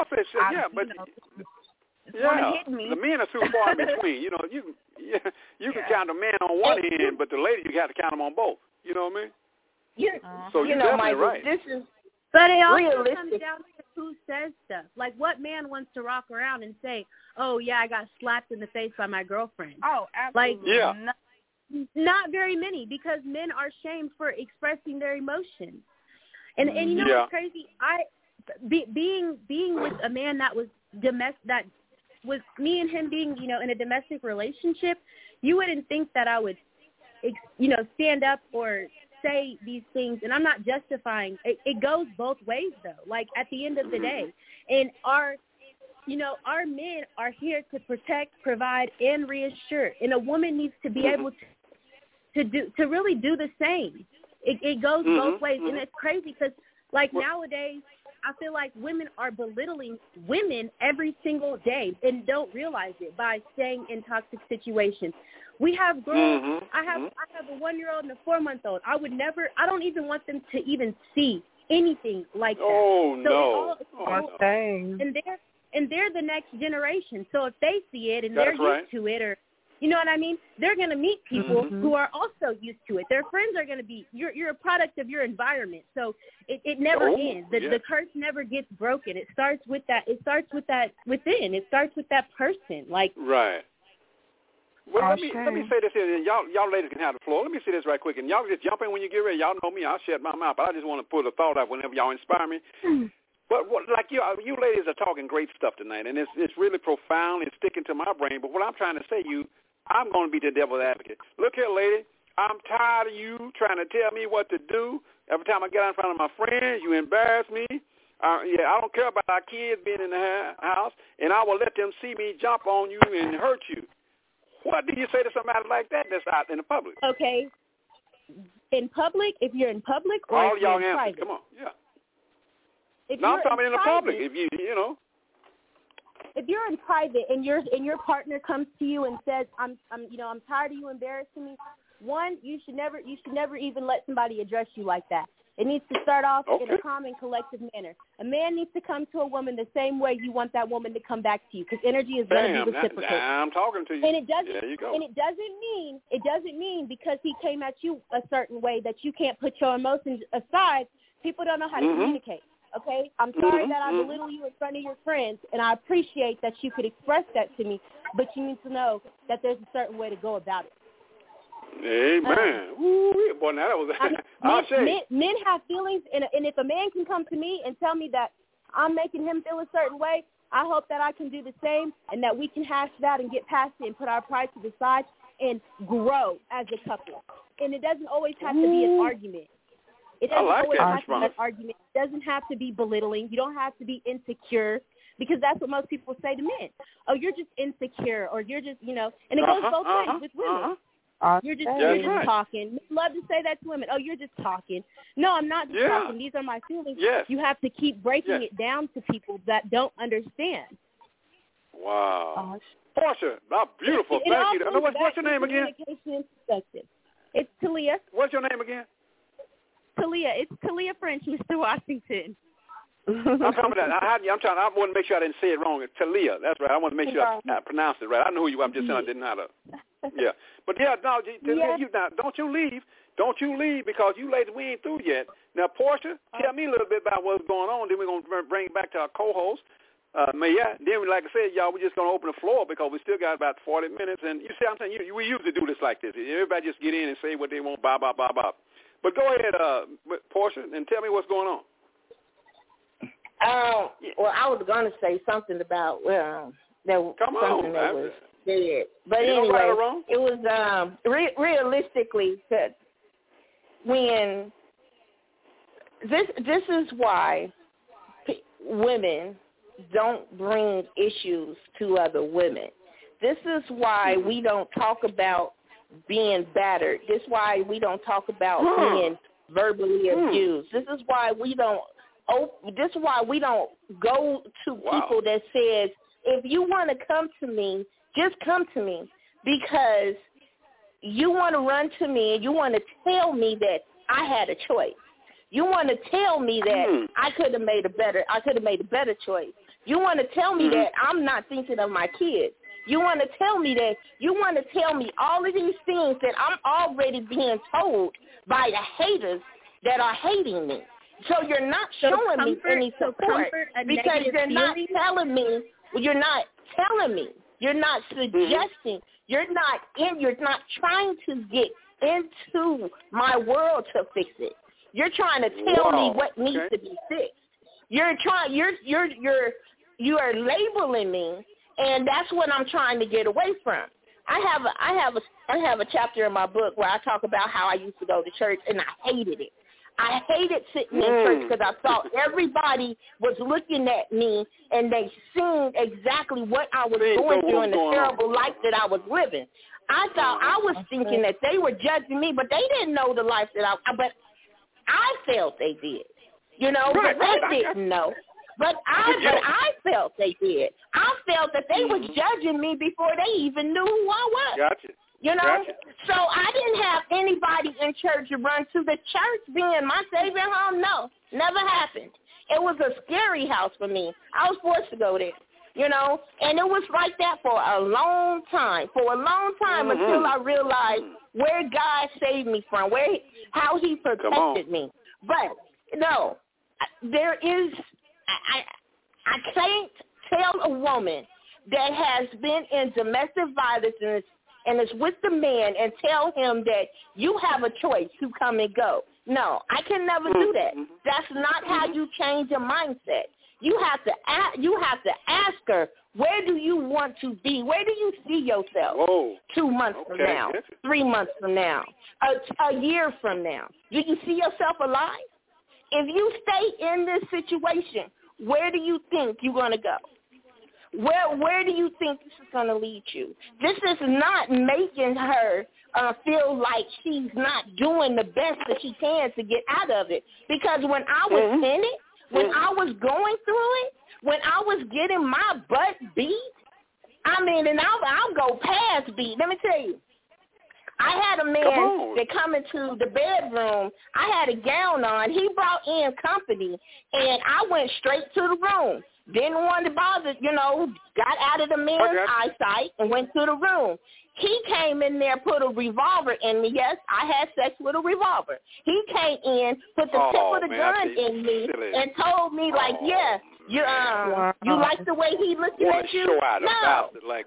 Speaker 3: hit me.
Speaker 2: The men are too far in between. You can count a man on one end, but the lady you got to count them on both. You know what I mean? So you're definitely
Speaker 6: Michael,
Speaker 2: right.
Speaker 6: But it also comes down to who says stuff. Like, what man wants to rock around and say, "Oh yeah, I got slapped in the face by my girlfriend"?
Speaker 3: Oh, absolutely.
Speaker 6: Like, not very many, because men are shamed for expressing their emotions. And you know what's crazy? Being with a man that was that was me and him being, in a domestic relationship, you wouldn't think that I would, stand up or say these things. And I'm not justifying. It goes both ways, though. Like, at the end of the day, and our men are here to protect, provide, and reassure. And a woman needs to be able to really do the same. It goes both ways, and it's crazy because, like, nowadays, I feel like women are belittling women every single day and don't realize it by staying in toxic situations. We have girls. I have a 1-year-old and a 4-month-old. I don't even want them to even see anything like that.
Speaker 2: Oh,
Speaker 6: so
Speaker 2: no.
Speaker 6: And they're the next generation. So if they see it and they're used to it, or you know what I mean, they're going to meet people who are also used to it. Their friends are going to be. You're a product of your environment. So it never ends. The curse never gets broken. It starts with that. It starts with that within. It starts with that person. Like
Speaker 2: right. Well, let me say this here. Y'all ladies can have the floor. Let me say this right quick, and y'all just jump in when you get ready. Y'all know me. I'll shut my mouth, but I just want to put a thought out whenever y'all inspire me. But like you ladies are talking great stuff tonight, and it's really profound and sticking to my brain. But what I'm trying to say, I'm going to be the devil's advocate. Look here, lady. I'm tired of you trying to tell me what to do. Every time I get out in front of my friends, you embarrass me. I don't care about our kids being in the house, and I will let them see me jump on you and hurt you. What do you say to somebody like that that's out in the public?
Speaker 6: Okay. In public, if you're in public, or
Speaker 2: all
Speaker 6: if
Speaker 2: y'all
Speaker 6: you're in
Speaker 2: answers.
Speaker 6: private?
Speaker 2: Come on, yeah.
Speaker 6: No,
Speaker 2: I'm talking in the public. If
Speaker 6: if you're in private and your partner comes to you and says, I'm tired of you embarrassing me. One, you should never even let somebody address you like that. It needs to start off in a calm and collective manner. A man needs to come to a woman the same way you want that woman to come back to you, because energy is going to be reciprocated.
Speaker 2: I'm talking to you.
Speaker 6: And it doesn't.
Speaker 2: There you go.
Speaker 6: And it doesn't mean because he came at you a certain way that you can't put your emotions aside. People don't know how to communicate. Okay, I'm sorry that I belittle you in front of your friends, and I appreciate that you could express that to me, but you need to know that there's a certain way to go about it.
Speaker 2: Amen. Boy, now that was
Speaker 6: men have feelings, and if a man can come to me and tell me that I'm making him feel a certain way, I hope that I can do the same, and that we can hash it out and get past it and put our pride to the side and grow as a couple. And it doesn't always have to be an argument. It doesn't always have to be an argument. It doesn't have to be belittling. You don't have to be insecure, because that's what most people say to men. Oh, you're just insecure, or you're just, and it goes both ways with women. You're just talking. Men love to say that to women. Oh, you're just talking. No, I'm not just talking. These are my feelings.
Speaker 2: Yes.
Speaker 6: You have to keep breaking it down to people that don't understand.
Speaker 2: Wow. Portia, beautiful. Thank you. What's your name again?
Speaker 6: It's Talia.
Speaker 2: What's your name again?
Speaker 6: Talia. It's Talia French, Mr. Washington.
Speaker 2: I'm talking about that. I want to make sure I didn't say it wrong. It's Talia. That's right. I want to make sure I pronounced it right. I know who you are. I'm just saying I didn't know how to. Yeah. But, yeah, no, Talia, don't you leave. Don't you leave because you ladies, we ain't through yet. Now, Portia, tell me a little bit about what's going on. Then we're going to bring it back to our co-host, Maya. Then, like I said, y'all, we're just going to open the floor because we still got about 40 minutes. And you see, I'm saying we usually do this like this. Everybody just get in and say what they want, blah, blah, blah, blah. But go ahead, Portia, and tell me what's going on.
Speaker 5: Well, I was going to say something about that was said. But anyway, it was realistically that when this is why women don't bring issues to other women. This is why we don't talk about being battered. This is why we don't talk about being verbally abused. This is why we don't. This is why we don't go to people that says, if you want to come to me, just come to me, because you want to run to me and you want to tell me that I had a choice. You want to tell me that I could have made a better choice. You want to tell me that I'm not thinking of my kids. You want to tell me all of these things that I'm already being told by the haters that are hating me. So you're not showing me any support because you're not telling me. You're not telling me. You're not suggesting. You're not trying to get into my world to fix it. You're trying to tell me what needs to be fixed. You are labeling me, and that's what I'm trying to get away from. I have a chapter in my book where I talk about how I used to go to church and I hated it. I hated sitting in church because I thought everybody was looking at me and they seen exactly what I was going through and the terrible life that I was living. I thought I was thinking that they were judging me, but they didn't know the life that but I felt they did. But they didn't know. But I felt they did. I felt that they was judging me before they even knew who I was.
Speaker 2: Gotcha.
Speaker 5: So I didn't have anybody in church to run to. The church being my savior home, no, never happened. It was a scary house for me. I was forced to go there, and it was like that for a long time. Until I realized where God saved me from, how he protected me. But, no, there is, I can't tell a woman that has been in domestic violence and is with the man and tell him that you have a choice to come and go. No, I can never do that. That's not how you change your mindset. You have to ask her, where do you want to be? Where do you see yourself 2 months from now, 3 months from now, a year from now? Do you see yourself alive? If you stay in this situation, where do you think you're going to go? Where do you think this is going to lead you? This is not making her feel like she's not doing the best that she can to get out of it. Because when I was in it, when I was going through it, when I was getting my butt beat, and I'll go past beat. Let me tell you. I had a man that come into the bedroom. I had a gown on. He brought in company, and I went straight to the room. Didn't want to bother, got out of the man's eyesight and went to the room. He came in there, put a revolver in me. Yes, I had sex with a revolver. He came in, put the tip of the gun in me, and told me, you like the way he looking at you? No,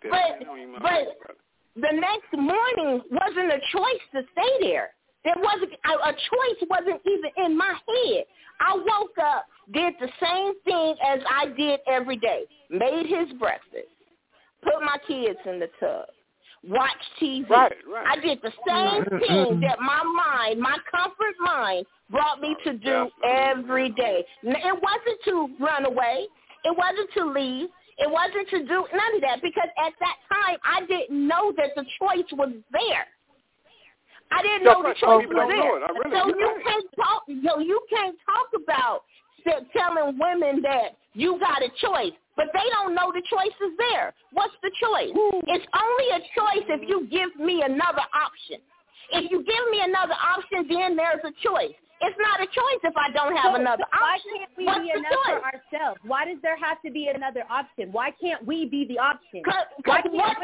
Speaker 5: but the next morning wasn't a choice to stay there. There wasn't a choice wasn't even in my head. I woke up, did the same thing as I did every day. Made his breakfast, put my kids in the tub, watched TV.
Speaker 2: Right.
Speaker 5: I did the same thing that my comfort mind brought me to do every day. It wasn't to run away. It wasn't to leave. It wasn't to do none of that because at that time I didn't know that the choice was there. I didn't know the choice was there. So you can't talk about telling women that you got a choice, but they don't know the choice is there. What's the choice? It's only a choice if you give me another option. If you give me another option, then there's a choice. It's not a choice if I don't have another option.
Speaker 6: Why can't we
Speaker 5: What's
Speaker 6: be
Speaker 5: the
Speaker 6: enough
Speaker 5: choice?
Speaker 6: for ourselves? Why does there have to be another option? Why can't we be the option?
Speaker 5: What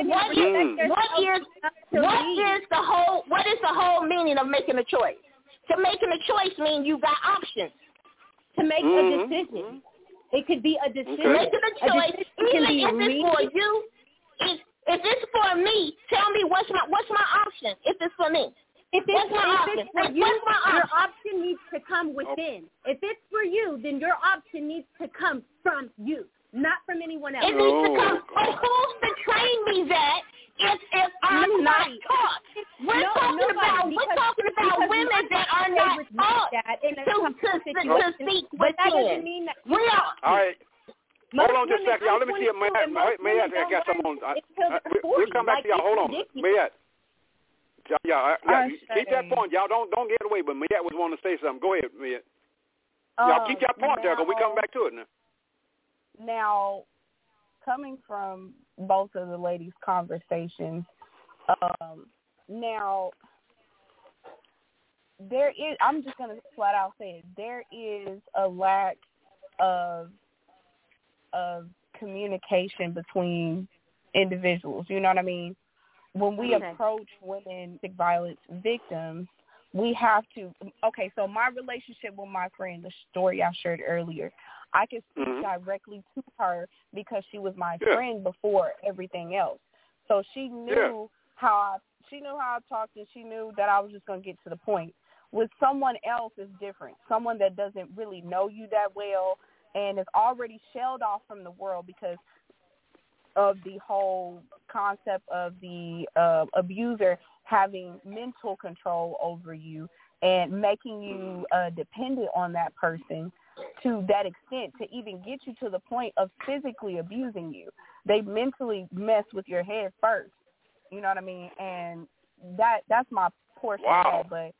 Speaker 5: is the whole meaning of making a choice? To making a choice means you got options.
Speaker 6: To make a decision. It could be a decision.
Speaker 5: Okay. Making a choice, even if it's for you, if it's for me, tell me what's my option if it's for me.
Speaker 6: If it's for you, your option needs to come within. If it's for you, then your option needs to come from you, not from anyone else.
Speaker 5: It needs to come. But who's to train me that if I'm not taught? We're talking about women that are not taught to speak
Speaker 6: but that
Speaker 5: within.
Speaker 6: doesn't mean that
Speaker 5: We are.
Speaker 2: All right. Hold on just a second, y'all. Let me see if Mayette got some on. We'll come back to y'all. Hold on. Mayette. Yeah, keep that point. Y'all don't get away, but Mayette was wanting to say something. Go ahead, Mayette. Y'all keep that point there, because we come back to it now.
Speaker 3: Now, coming from both of the ladies' conversations, now, there is, I'm just going to flat out say it, there is a lack of communication between individuals. You know what I mean? When we approach women domestic violence victims, we have to, so my relationship with my friend, the story I shared earlier, I can speak directly to her because she was my friend before everything else. So she knew how I talked, and she knew that I was just going to get to the point. With someone else, it's different. Someone that doesn't really know you that well and is already shelled off from the world because of the whole concept of the abuser having mental control over you and making you dependent on that person to that extent to even get you to the point of physically abusing you. They mentally mess with your head first. You know what I mean? And that's my portion of that. But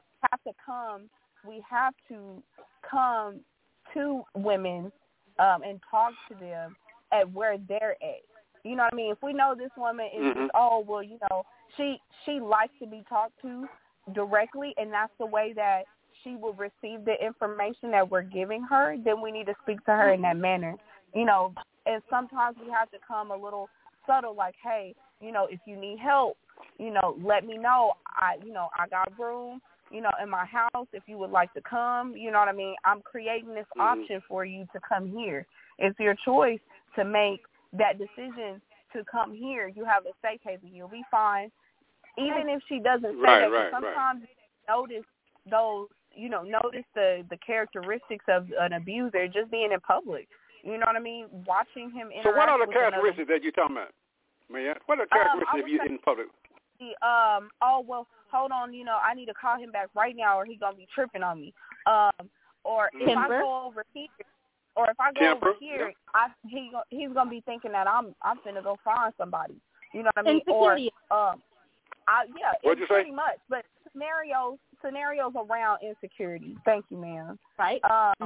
Speaker 3: we have to come to women and talk to them at where they're at. You know what I mean? If we know this woman is, she likes to be talked to directly, and that's the way that she will receive the information that we're giving her, then we need to speak to her in that manner. You know, and sometimes we have to come a little subtle, like, hey, if you need help, let me know. I got room, in my house if you would like to come. You know what I mean? I'm creating this option for you to come here. It's your choice to make that decision to come here. You have a safe haven. You'll be fine. Even if she doesn't say that, sometimes notice those, notice the characteristics of an abuser just being in public. You know what I mean? Watching him interact.
Speaker 2: So what are the characteristics that you're talking about, Mayette? What are the characteristics of you in public? Hold on, I need to call him back right now or he's going to be tripping on me. Or if I go over here, he's gonna be thinking that I'm finna go find somebody. You know what I mean?
Speaker 6: Insecurity.
Speaker 2: What'd you say?
Speaker 3: Pretty much. But scenarios around insecurity. Thank you, ma'am.
Speaker 6: Right.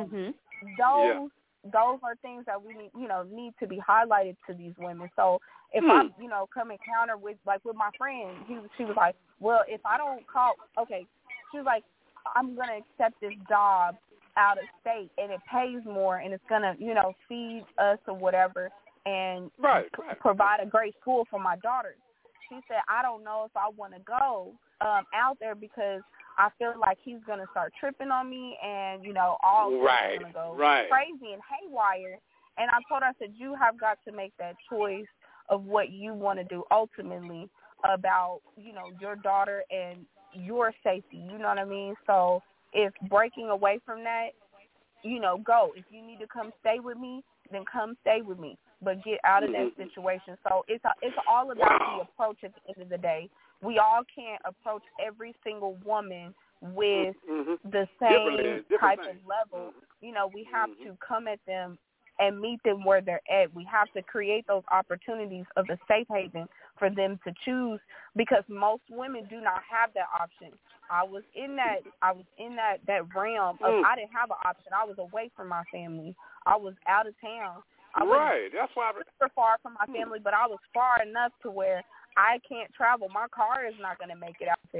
Speaker 3: Those are things that we need to be highlighted to these women. So if I come encounter with my friend, she was like, well, if I don't call, she was like, I'm gonna accept this job out of state and it pays more and it's gonna feed us or whatever and provide a great school for my daughters. She said, I don't know if I want to go out there because I feel like he's gonna start tripping on me and all is gonna go crazy and haywire. And I told her, I said, you have got to make that choice of what you want to do ultimately about your daughter and your safety. You know what I mean? So if breaking away from that, go. If you need to come stay with me, then come stay with me. But get out of that situation. So it's all about the approach at the end of the day. We all can't approach every single woman with the same type of level. We have to come at them and meet them where they're at. We have to create those opportunities of a safe haven for them to choose because most women do not have that option. I was in that realm of I didn't have an option. I was away from my family. I was out of town.
Speaker 2: That's why I'm
Speaker 3: super far from my family, but I was far enough to where I can't travel. My car is not going to make it out there.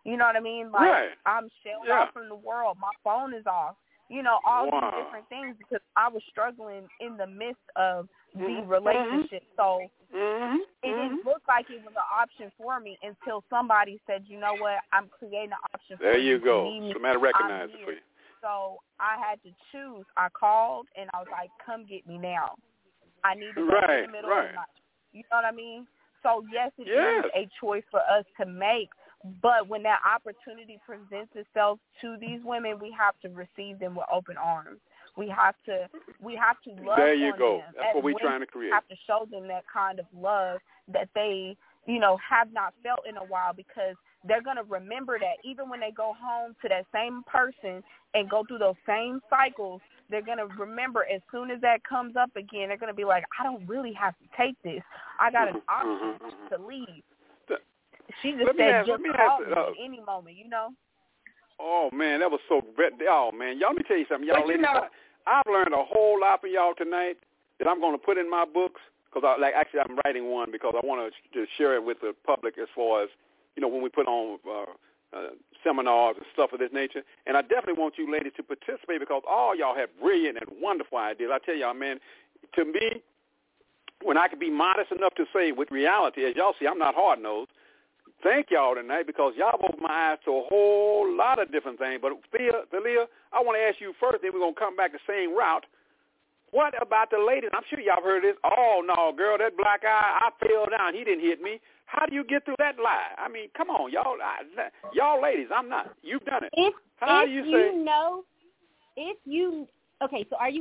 Speaker 3: You know what I mean? Like,
Speaker 2: right.
Speaker 3: I'm shelled out from the world. My phone is off. You know, all these different things because I was struggling in the midst of the relationship. So it didn't look like it was an option for me until somebody said, you know what, I'm creating an option for you.
Speaker 2: There you go. Somebody recognized it for you.
Speaker 3: So I had to choose. I called, and I was like, come get me now. I need to go in the middle of the night. You know what I mean? So, yes, it is a choice for us to make. But when that opportunity presents itself to these women, we have to receive them with open arms. We have to love
Speaker 2: there you
Speaker 3: on
Speaker 2: go.
Speaker 3: them.
Speaker 2: That's what we're trying to create.
Speaker 3: We have to show them that kind of love that they, you know, have not felt in a while because they're going to remember that even when they go home to that same person and go through those same cycles, they're going to remember as soon as that comes up again, they're going to be like, I don't really have to take this. I got an option to leave. She just said, just call me at any moment, you know?
Speaker 2: Oh, man, that was so great. Oh, man, y'all, let me tell you something. Y'all ladies, I've learned a whole lot from y'all tonight that I'm going to put in my books because, actually, I'm writing one because I want to share it with the public as far as, you know, when we put on seminars and stuff of this nature. And I definitely want you ladies to participate because all y'all have brilliant and wonderful ideas. I tell y'all, man, to me, when I can be modest enough to say with reality, as y'all see, I'm not hard-nosed, thank y'all tonight because y'all opened my eyes to a whole lot of different things. But, Thalia, I want to ask you first, then we're going to come back the same route. What about the ladies? I'm sure y'all heard this. Oh, no, girl, that black eye, I fell down. He didn't hit me. How do you get through that lie? I mean, come on, y'all ladies, I'm not. You've done it.
Speaker 6: Okay, so are you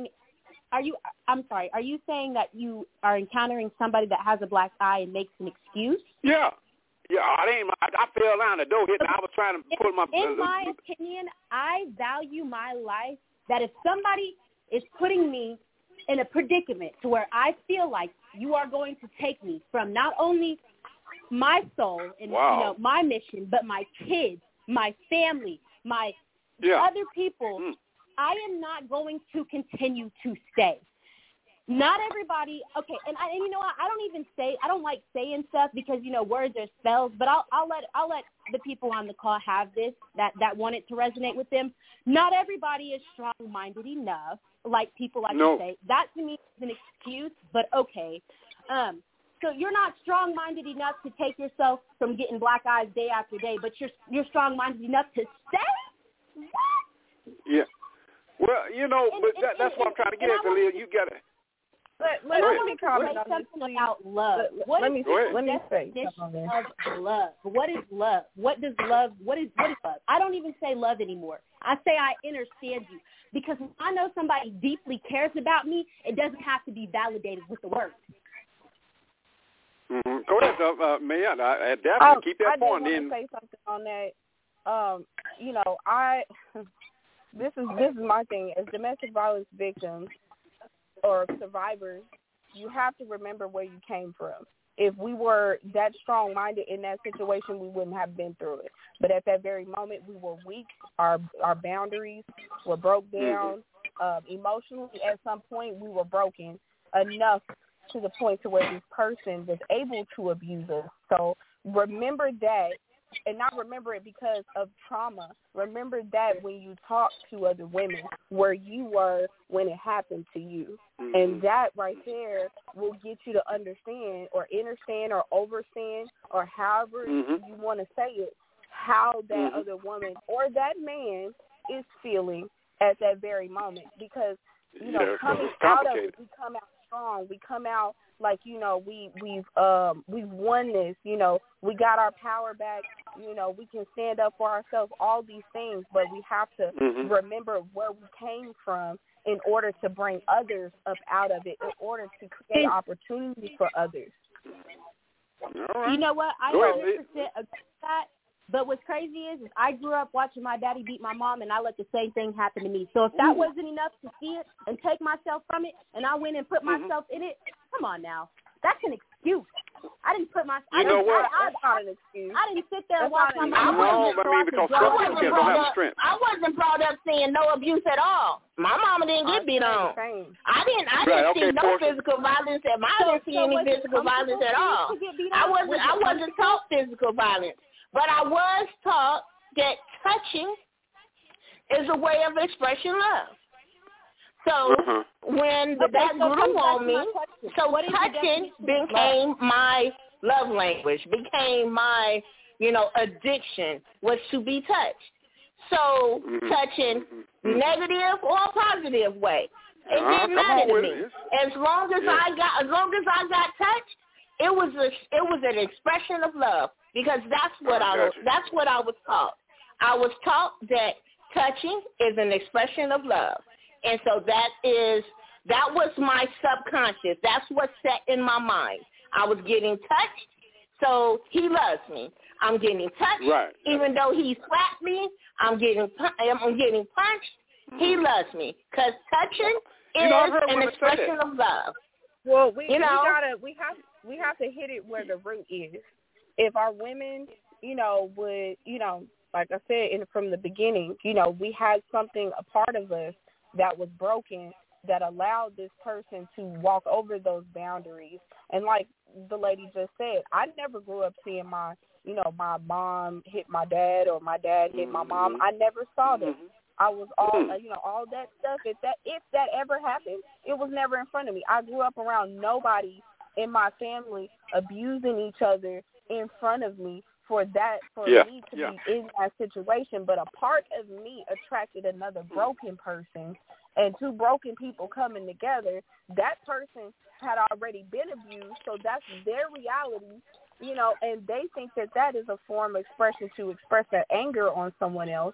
Speaker 6: saying that you are encountering somebody that has a black eye and makes an excuse?
Speaker 2: Yeah. Yeah, I fell down, the door hit me. I was trying to pull my...
Speaker 6: In my opinion, I value my life that if somebody is putting me in a predicament to where I feel like you are going to take me from not only my soul and you know, my mission, but my kids, my family, my other people, I am not going to continue to stay. Not everybody, okay, and you know what? I don't like saying stuff because, you know, words are spells, but I'll let the people on the call have this that want it to resonate with them. Not everybody is strong-minded enough, like people like to say. That to me is an excuse, but okay. So you're not strong-minded enough to take yourself from getting black eyes day after day, but you're strong-minded enough to stay? What?
Speaker 2: Yeah. Well, you know, but that's what I'm trying to get at, Thalia. You got to...
Speaker 3: Let me comment on
Speaker 6: something about love.
Speaker 3: Let me say
Speaker 6: something of love. What is love? What is love? I don't even say love anymore. I say I understand you because when I know somebody deeply cares about me, it doesn't have to be validated with the words.
Speaker 2: Mm-hmm. Go ahead, Maya. I definitely keep that point.
Speaker 3: I want to say something on that. You know, this is my thing as domestic violence victims or survivors. You have to remember where you came from. If we were that strong-minded in that situation, we wouldn't have been through it. But at that very moment, we were weak. Our boundaries were broke down. Emotionally, at some point, we were broken enough to the point to where this person was able to abuse us. So remember that, and not remember it because of trauma. Remember that when you talk to other women, where you were when it happened to you. Mm-hmm. And that right there will get you to understand or overstand or however you want to say it, how that other woman or that man is feeling at that very moment. Because, you know, coming out of it, we come out strong. We come out like, you know, we've won this, you know, we got our power back, you know, we can stand up for ourselves, all these things, but we have to remember where we came from in order to bring others up out of it, in order to create opportunities for others.
Speaker 6: You know what? I 100% agree with that. But what's crazy is I grew up watching my daddy beat my mom, and I let the same thing happen to me. So if that wasn't enough to see it and take myself from it, and I went and put myself in it, come on now. That's an excuse. I didn't put myself.
Speaker 2: You know what?
Speaker 3: That's not an excuse.
Speaker 6: I didn't sit there and watch my
Speaker 2: mom. No, but I mean, because some kids don't have strength.
Speaker 5: I wasn't brought up seeing no abuse at all. My mama didn't get beat on. I didn't see no physical violence. I didn't see any physical violence at all. I wasn't taught physical violence. But I was taught that touching is a way of expressing love. So when that grew on me, so touching became my love language, became my, addiction, was to be touched. So touching negative or positive way, it didn't matter to me. As long as I got touched, it was an expression of love, because that's what I was taught. I was taught that touching is an expression of love. And so that was my subconscious. That's what set in my mind. I was getting touched, so he loves me. I'm getting touched, even though he slapped me. I'm getting punched. He loves me, because touching is an expression of love.
Speaker 3: Well, we have to hit it where the root is. If our women, would, like I said from the beginning, we had something, a part of us that was broken, that allowed this person to walk over those boundaries. And like the lady just said, I never grew up seeing my mom hit my dad or my dad hit my mom. I never saw that. I was all that stuff. If that ever happened, it was never in front of me. I grew up around nobody in my family abusing each other in front of me for me to be in that situation. But a part of me attracted another broken person, and two broken people coming together, that person had already been abused, so that's their reality, and they think that is a form of expression, to express their anger on someone else.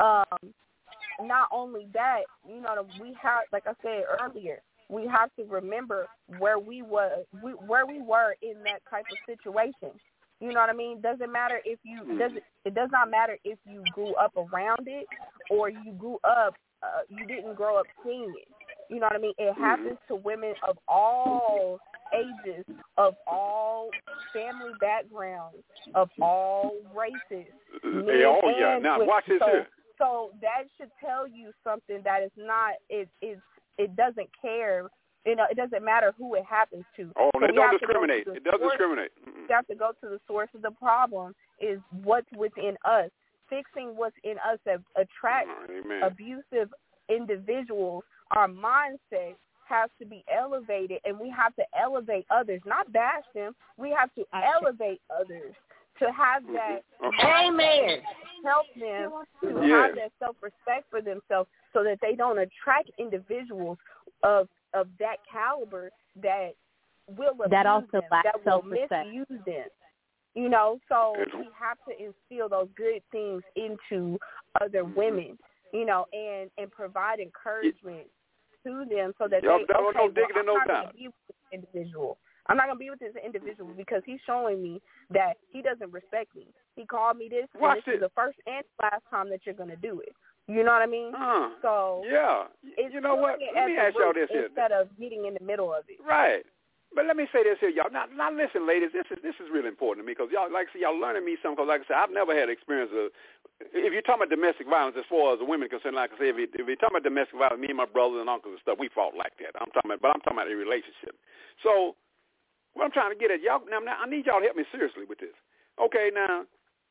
Speaker 3: Not only that, we have, like I said earlier, we have to remember where we were in that type of situation. You know what I mean? Doesn't matter if it does not matter if you grew up around it or you grew up, you didn't grow up seeing it. You know what I mean? It happens to women of all ages, of all family backgrounds, of all races.
Speaker 2: Now watch this here.
Speaker 3: So that should tell you something, that it's not. It doesn't care. It doesn't matter who it happens to.
Speaker 2: Oh, it doesn't discriminate. It doesn't discriminate.
Speaker 3: You have to go to the source of the problem, is what's within us. Fixing what's in us that attracts abusive individuals. Our mindset has to be elevated, and we have to elevate others, not bash them. We have to elevate others to have that.
Speaker 5: Amen.
Speaker 3: Help them to have that self-respect for themselves, so that they don't attract individuals of that caliber that will abuse
Speaker 6: that also
Speaker 3: them,
Speaker 6: lacks
Speaker 3: that will
Speaker 6: self-respect.
Speaker 3: misuse them. So we have to instill those good things into other women, and provide encouragement to them, so that I'm not going to be with this individual. I'm not going to be with this individual because he's showing me that he doesn't respect me. He called me this, and this is the first and last time that you're going to do it. You know what I mean? So
Speaker 2: you know what? Let me ask y'all this here.
Speaker 3: Instead of getting in the middle of it.
Speaker 2: Right. But let me say this here, y'all. Now listen, ladies. This is really important to me, because y'all, like I said, y'all learning me something. Because like I said, I've never had experience of. If you're talking about domestic violence, as far as the women concerned, like I said, if you're talking about domestic violence, me and my brothers and uncles and stuff, we fought like that. I'm talking about a relationship. So what I'm trying to get at, y'all. Now I need y'all to help me seriously with this. Okay, now.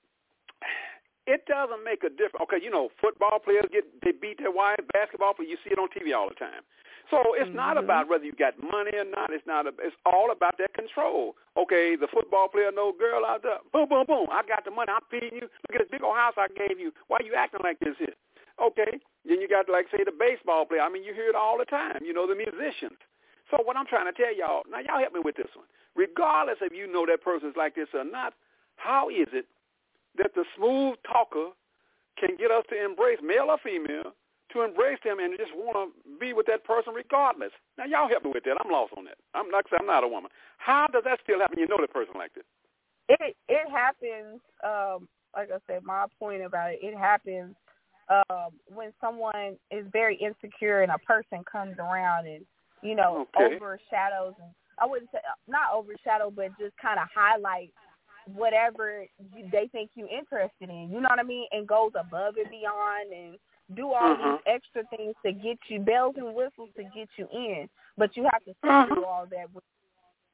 Speaker 2: It doesn't make a difference. Okay, football players they beat their wives. Basketball players, you see it on TV all the time. So it's not about whether you got money or not. It's all about that control. Okay, the football player, no girl out there. Boom, boom, boom. I got the money. I'm feeding you. Look at this big old house I gave you. Why are you acting like this here? Okay. Then you got, like, say, the baseball player. I mean, you hear it all the time. The musicians. So what I'm trying to tell y'all, now y'all help me with this one. Regardless if you know that person's like this or not, how is it that the smooth talker can get us to embrace, male or female, to embrace them and just want to be with that person regardless? Now, y'all help me with that. I'm lost on that. I'm not a woman. How does that still happen? You know that person like this.
Speaker 3: It happens, like I said, my point about it happens when someone is very insecure and a person comes around and, overshadows, and I wouldn't say, not overshadow, but just kind of highlight whatever they think you're interested in, you know what I mean, and goes above and beyond and do all these extra things to get you, bells and whistles to get you in, but you have to do all that with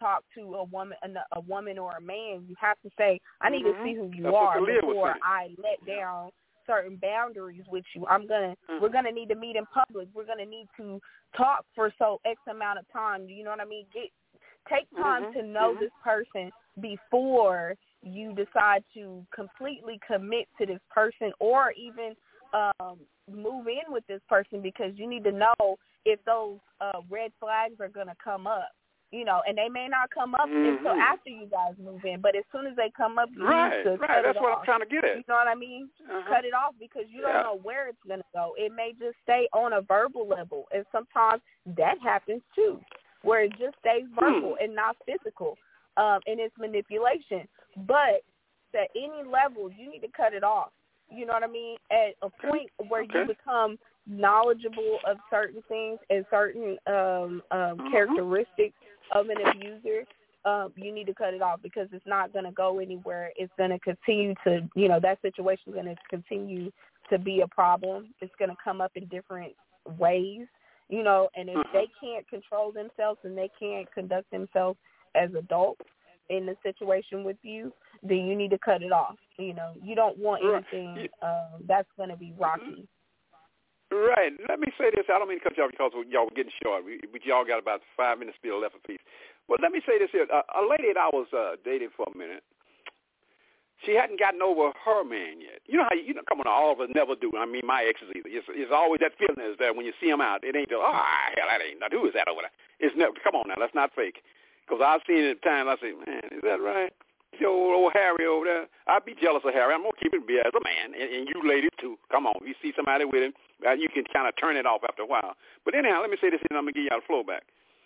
Speaker 3: talk to a woman or a man, you have to say, I need to see who you are before I let down certain boundaries with you. We're gonna need to meet in public. We're gonna need to talk for X amount of time. You know what I mean? Take time to know this person before you decide to completely commit to this person or even move in with this person, because you need to know if those red flags are going to come up, and they may not come up until after you guys move in, but as soon as they come up, you need to cut it
Speaker 2: That's
Speaker 3: off.
Speaker 2: what I'm trying to get at.
Speaker 3: You know what I mean? Cut it off, because you don't know where it's going to go. It may just stay on a verbal level, and sometimes that happens too, where it just stays verbal and not physical, and it's manipulation. But at any level, you need to cut it off. You know what I mean? At a point where you become knowledgeable of certain things and certain characteristics of an abuser, you need to cut it off, because it's not going to go anywhere. It's going to continue to, that situation is going to continue to be a problem. It's going to come up in different ways, and if they can't control themselves and they can't conduct themselves as adults in the situation with you, then you need to cut it off. You don't want anything that's going to be rocky.
Speaker 2: Right. Let me say this. I don't mean to cut you off because y'all were getting short. Y'all got about 5 minutes still left apiece. But let me say this here. A lady that I was dating for a minute, she hadn't gotten over her man yet. You know how come on, all of us never do. I mean, my exes either. It's always that feeling is there when you see them out. It ain't just, hell, that ain't nothing. Who is that over there? It's never. Come on now, let's not fake. Because I've seen it at times. I say, man, is that right? Your old Harry over there. I'd be jealous of Harry. I'm gonna keep it be as a man, and you ladies too. Come on, you see somebody with him, you can kind of turn it off after a while. But anyhow, let me say this, and I'm gonna give y'all the flow back.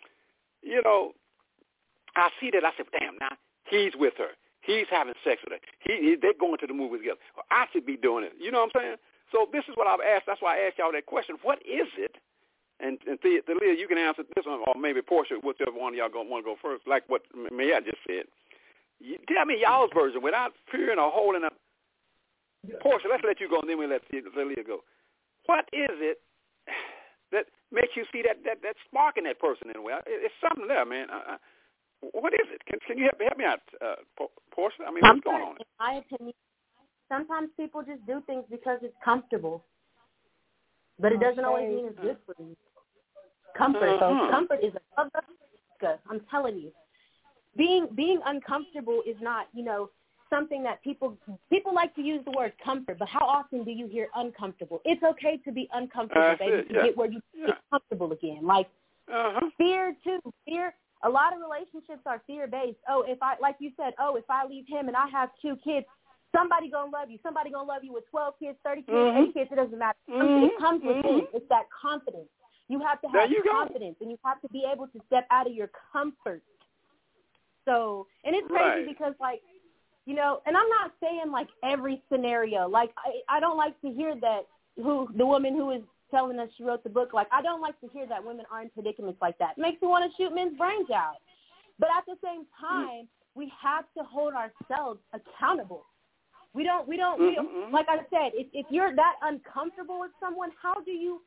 Speaker 2: I see that. I said, damn, now he's with her. He's having sex with her. They're going to the movies together. I should be doing it. You know what I'm saying? So this is what I've asked. That's why I asked y'all that question. What is it? And Leah, you can answer this one, or maybe Portia, whichever one of y'all want to go first, like what Maya just said. Tell me y'all's version without fearing or holding up. Portia, let's let you go, and then we'll let Leah go. What is it that makes you see that spark in that person in a way? It's something there, man. What is it? Can you help me out, Portia? I mean, what's going on?
Speaker 6: In my opinion, sometimes people just do things because it's comfortable, but it doesn't always mean it's good for you. Comfort. Comfort is I'm telling you. Being uncomfortable is not, something that people like to use the word comfort, but how often do you hear uncomfortable? It's okay to be uncomfortable, baby, to get where you get comfortable again. Like fear too. Fear. A lot of relationships are fear-based. If I leave him and I have 2 kids, somebody gonna love you. Somebody gonna love you with 12 kids, 30 kids, 8 kids. It doesn't matter. It comes within. It's that confidence. You have to have confidence, and you have to be able to step out of your comfort. So, and it's crazy because, and I'm not saying, every scenario. I don't like to hear that the woman who is telling us she wrote the book, I don't like to hear that women are in predicaments like that. It makes me want to shoot men's brains out. But at the same time, we have to hold ourselves accountable. We don't like I said, if you're that uncomfortable with someone, how do you,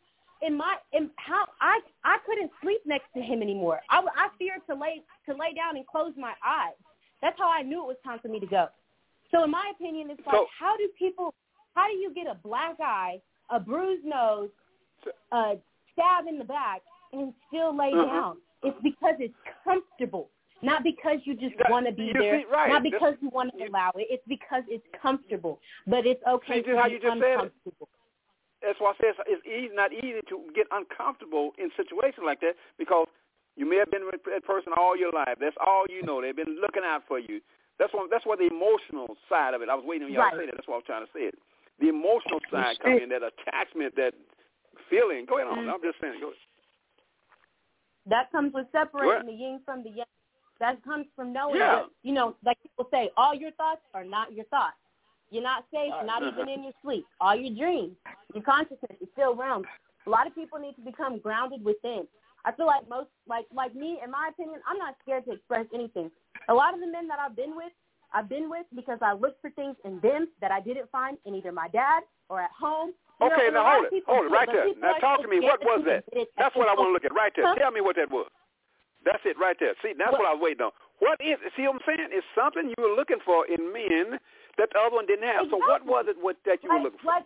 Speaker 6: I couldn't sleep next to him anymore. I feared to lay down and close my eyes. That's how I knew it was time for me to go. So in my opinion, it's how do you get a black eye, a bruised nose, a stab in the back, and still lay down? It's because it's comfortable, not because you just want to be there, not because you want to allow it. It's because it's comfortable, but it's okay to be uncomfortable.
Speaker 2: That's why I say it's not easy to get uncomfortable in situations like that, because you may have been with that person all your life. That's all you know. They've been looking out for you. That's where the emotional side of it. I was waiting on y'all to say that. That's what I was trying to say. The emotional side comes in, that attachment, that feeling. Go ahead on. I'm just saying. Go ahead.
Speaker 6: That comes with separating the yin from the yang. That comes from knowing that, like people say, all your thoughts are not your thoughts. You're not safe, not even in your sleep. All your dreams, your consciousness is still round. A lot of people need to become grounded within. I feel like like me, in my opinion, I'm not scared to express anything. A lot of the men that I've been with because I looked for things in them that I didn't find in either my dad or at home.
Speaker 2: Okay, now hold it right there. Now talk to me. What was that? That's what I want to look at right there. Tell me what that was. That's it right there. See, that's what I was waiting on. What is it? See what I'm saying? It's something you were looking for in men that the other one didn't have.
Speaker 6: Exactly.
Speaker 2: So what was it that you were looking for?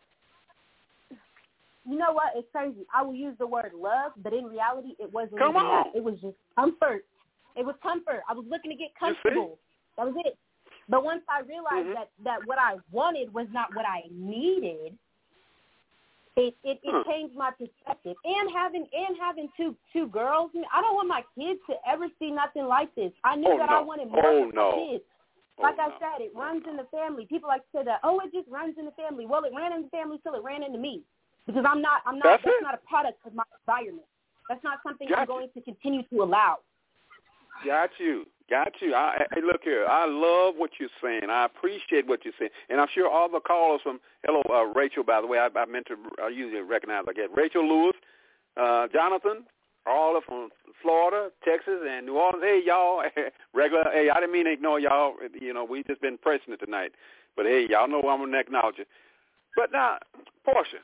Speaker 6: You know what? It's crazy. I will use the word love, but in reality, it wasn't
Speaker 2: Come
Speaker 6: even
Speaker 2: on.
Speaker 6: that. It was just comfort. It was comfort. I was looking to get comfortable. That was it. But once I realized that what I wanted was not what I needed, it changed my perspective. And having two girls, I don't want my kids to ever see nothing like this. I knew I wanted more for my kids. Like I said, it runs in the family. People like to say that, it just runs in the family. Well, it ran in the family till it ran into me. Because that's not a product of my environment. That's not something I'm going to continue to allow.
Speaker 2: Got you. Hey, look here. I love what you're saying. I appreciate what you're saying. And I'm sure all the callers from, Rachel, by the way, I usually recognize, I get Rachel Lewis, Jonathan, all of from Florida, Texas, and New Orleans. Hey, y'all, regular. Hey, I didn't mean to ignore y'all. We just been pressing it tonight. But, hey, y'all know I'm going to acknowledge it. But now, Portia.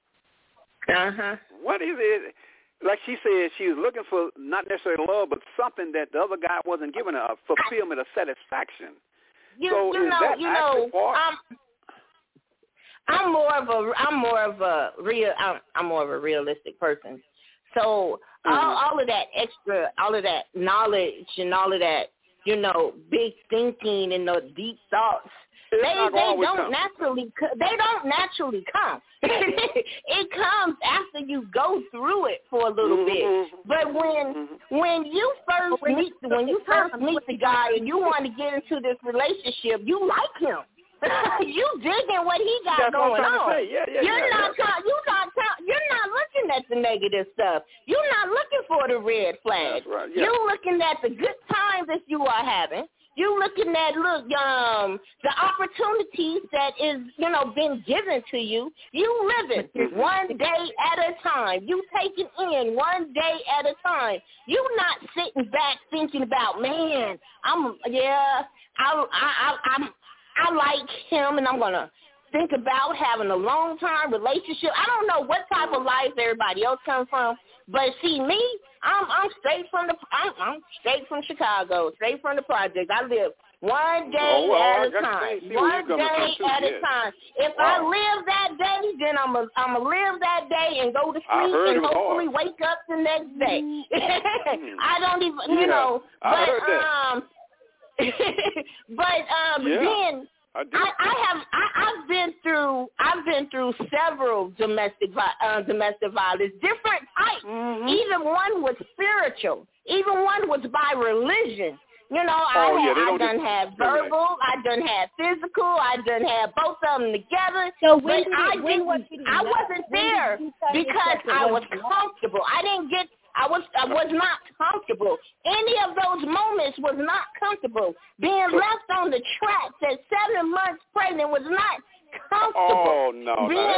Speaker 2: What is it? Like she said, she was looking for not necessarily love, but something that the other guy wasn't giving her, a fulfillment, a satisfaction.
Speaker 5: I'm more of a realistic person. So all of that extra, all of that knowledge and all of that, big thinking and the deep thoughts, they don't naturally come. It comes after you go through it for a little bit. But when you first meet the guy and you want to get into this relationship, you like him. You digging what he got going on. You're not looking at the negative stuff. You're not looking for the red flags. Right, yeah. You're looking at the good times that you are having. You're looking at the opportunities that is been given to you. You live it one day at a time. You take it in one day at a time. You're not sitting back thinking about, man, I like him and I'm gonna think about having a long-time relationship. I don't know what type of life everybody else comes from, but see me, I'm straight from Chicago, straight from the project. I live one day at a time. One day at a time. If I live that day, then I'm a live that day and go to sleep and hopefully wake up the next day. I don't even, then I've been through several domestic violence, different types. Even one was spiritual. Even one was by religion. I done had verbal, I done had physical, I done had both of them together.
Speaker 6: So
Speaker 5: I wasn't there because I was comfortable. I was not comfortable. Any of those moments was not comfortable. Being left on the tracks at 7 months pregnant was not comfortable.
Speaker 2: Oh, no.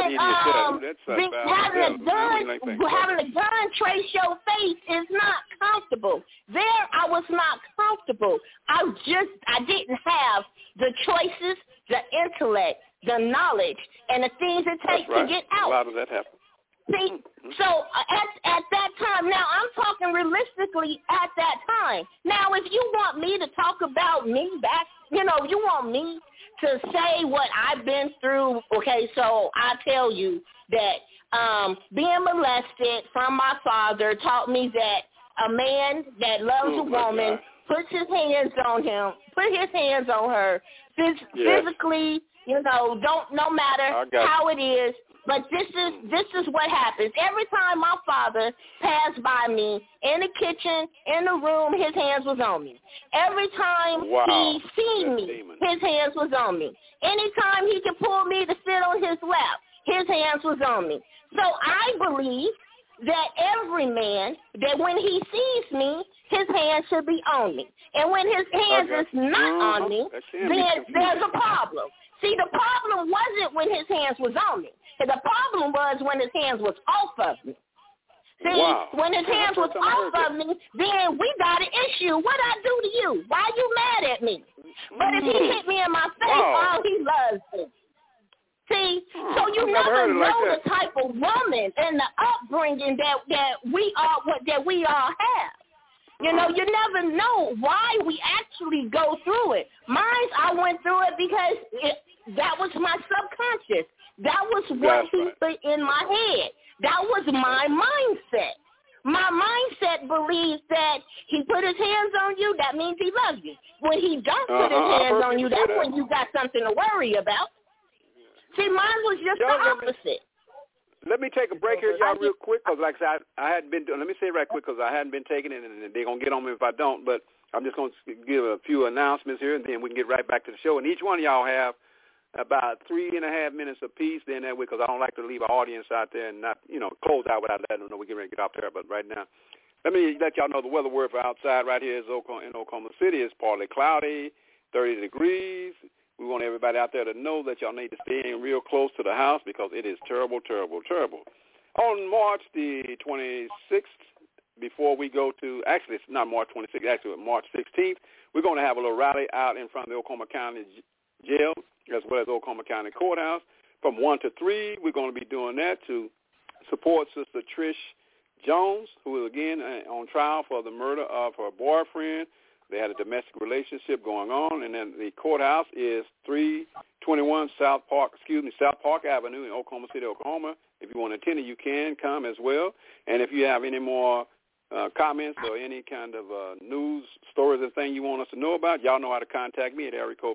Speaker 5: Having a gun trace your face is not comfortable. There, I was not comfortable. I didn't have the choices, the intellect, the knowledge, and the things it takes to get out.
Speaker 2: A lot of that happens.
Speaker 5: See, so at that time, now I'm talking realistically at that time. Now, if you want me to talk about me back, you want me to say what I've been through, okay, so I tell you that being molested from my father taught me that a man that loves a woman puts his hands on her physically, no matter how it is. But this is what happens. Every time my father passed by me in the kitchen, in the room, his hands was on me. Every time he seen me, his hands was on me. Anytime he could pull me to sit on his lap, his hands was on me. So I believe that every man, that when he sees me, his hands should be on me. And when his hands is not on me, then there's a problem. See, the problem wasn't when his hands was on me. The problem was when his hands was off of me. See, when his hands was off of me, then we got an issue. What I do to you? Why you mad at me? But if he hit me in my face, he loves me. See, so you never know the type of woman and the upbringing that we all have. You know, you never know why we actually go through it. Mine, I went through it because that was my subconscious. That was what he put in my head. That was my mindset. My mindset believes that he put his hands on you, that means he loves you. When he don't put his hands on you, that's when you got something to worry about. See, mine was just the opposite.
Speaker 2: Let me take a break here, y'all, real quick, because like I said, I hadn't been. Let me say it right quick, because I hadn't been taking it, and they're gonna get on me if I don't. But I'm just gonna give a few announcements here, and then we can get right back to the show. And each one of y'all have about 3.5 minutes apiece. Then that way, because I don't like to leave an audience out there and not, close out without letting them know we're getting ready to get off there. But right now, let me let y'all know the weather word for outside right here is in Oklahoma City. It's partly cloudy, 30 degrees. We want everybody out there to know that y'all need to stay in real close to the house because it is terrible, terrible, terrible. On March the 26th, before we go to, actually it's not March 26th, actually March 16th, we're going to have a little rally out in front of the Oklahoma County Jail as well as Oklahoma County Courthouse. From 1 to 3, we're going to be doing that to support Sister Trish Jones, who is again on trial for the murder of her boyfriend. They had a domestic relationship going on, and then the courthouse is 321 South Park Avenue in Oklahoma City, Oklahoma. If you want to attend it, you can come as well. And if you have any more comments or any kind of news, stories, and thing you want us to know about, y'all know how to contact me at area code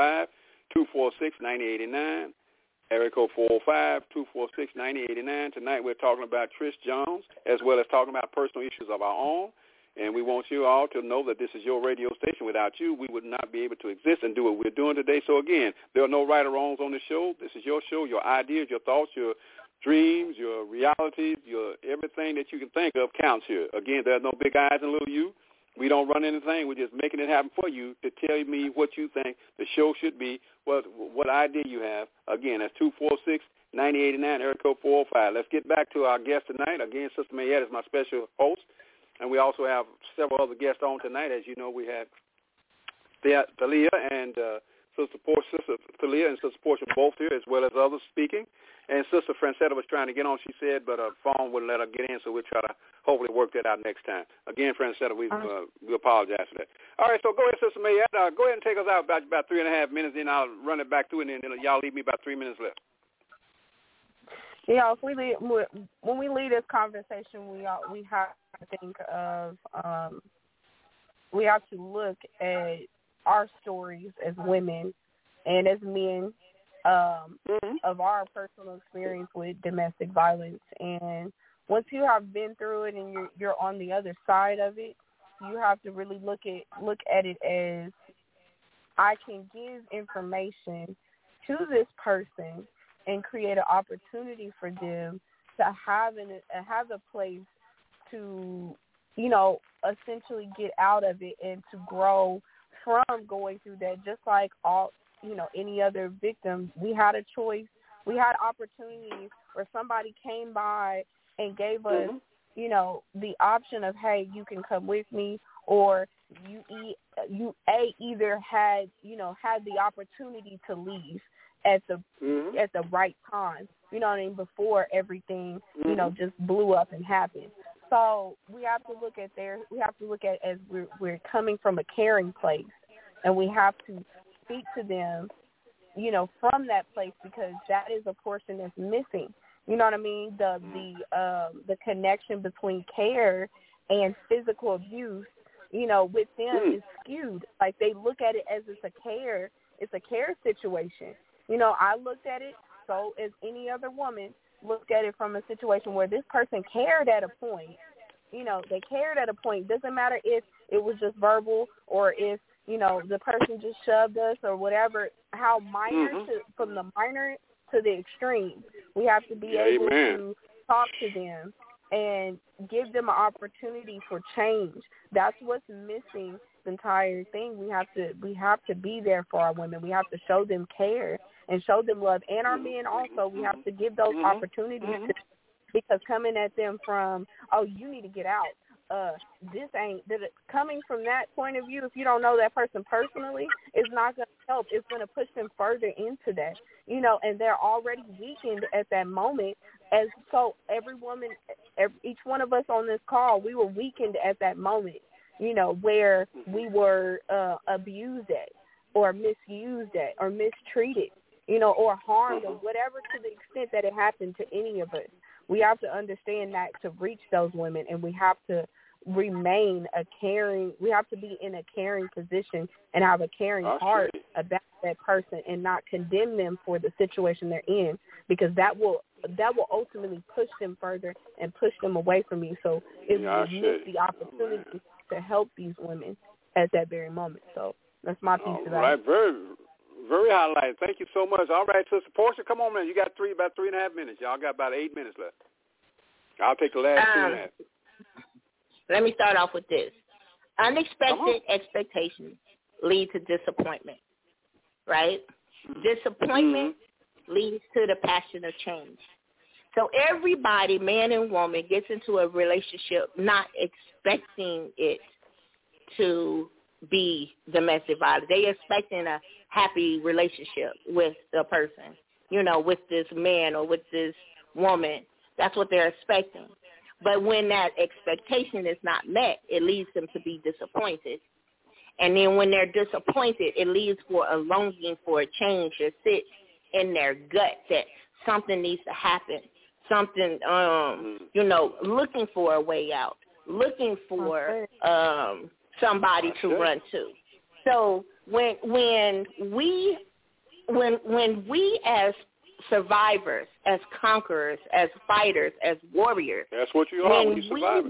Speaker 2: 405-246-9089. Area code 405-246-9089. Tonight we're talking about Trish Jones as well as talking about personal issues of our own. And we want you all to know that this is your radio station. Without you, we would not be able to exist and do what we're doing today. So, again, there are no right or wrongs on the show. This is your show, your ideas, your thoughts, your dreams, your realities, your everything that you can think of counts here. Again, there's no big eyes and little you. We don't run anything. We're just making it happen for you to tell me what you think the show should be, what idea you have. Again, that's 246-9089, area code 405. Let's get back to our guest tonight. Again, Sister Mayette is my special host. And we also have several other guests on tonight. As you know, we had Thalia and Sister Thalia and Sister Portia both here, as well as others speaking. And Sister Francetta was trying to get on, she said, but her phone wouldn't let her get in, so we'll try to hopefully work that out next time. Again, Francetta, we apologize for that. All right, so go ahead, Sister Mayette. Go ahead and take us out about 3.5 minutes, then I'll run it back through, and then y'all leave me about 3 minutes left.
Speaker 3: Yeah, when we lead this conversation, we have to think of we have to look at our stories as women and as men of our personal experience with domestic violence. And once you have been through it and you're on the other side of it, you have to really look at it as I can give information to this person and create an opportunity for them to have a place to, essentially get out of it and to grow from going through that. Just like any other victim, we had a choice. We had opportunities where somebody came by and gave us, the option of, hey, you can come with me, or you either had the opportunity to leave at the right time, before everything, just blew up and happened. So we have to look at as we're coming from a caring place, and we have to speak to them, from that place, because that is a portion that's missing. You know what I mean? The connection between care and physical abuse, with them is skewed. Like, they look at it as it's a care situation. I looked at it, so as any other woman looked at it from a situation where this person cared at a point. They cared at a point. Doesn't matter if it was just verbal or if, the person just shoved us or whatever, how minor from the minor to the extreme. We have to be able to talk to them and give them an opportunity for change. That's what's missing the entire thing. We have to be there for our women. We have to show them care and show them love. And our men also, we have to give those opportunities because coming at them from, oh, you need to get out. Coming from that point of view, if you don't know that person personally, is not going to help. It's going to push them further into that, and they're already weakened at that moment. And so every woman, each one of us on this call, we were weakened at that moment. where we were abused at or misused at or mistreated, or harmed or whatever, to the extent that it happened to any of us. We have to understand that to reach those women, and we have to remain we have to be in a caring position and have a caring heart about that person and not condemn them for the situation they're in, because that will ultimately push them further and push them away from you. So it will miss the opportunity to help these women at that very moment. So that's my piece of that.
Speaker 2: All right, very, very highlighted. Thank you so much. All right, Sister Portia, come on, man. You got about 3.5 minutes. Y'all got about 8 minutes left. I'll take the last 2.5.
Speaker 5: Let me start off with this. Unexpected expectations lead to disappointment, right? Disappointment leads to the passion of change. So everybody, man and woman, gets into a relationship not expecting it to be domestic violence. They expecting a happy relationship with the person, with this man or with this woman. That's what they're expecting. But when that expectation is not met, it leads them to be disappointed. And then when they're disappointed, it leads for a longing for a change that sits in their gut that something needs to happen. Something, looking for a way out, looking for somebody to run to. So when we as survivors, as conquerors, as fighters, as warriors,
Speaker 2: that's what you are. When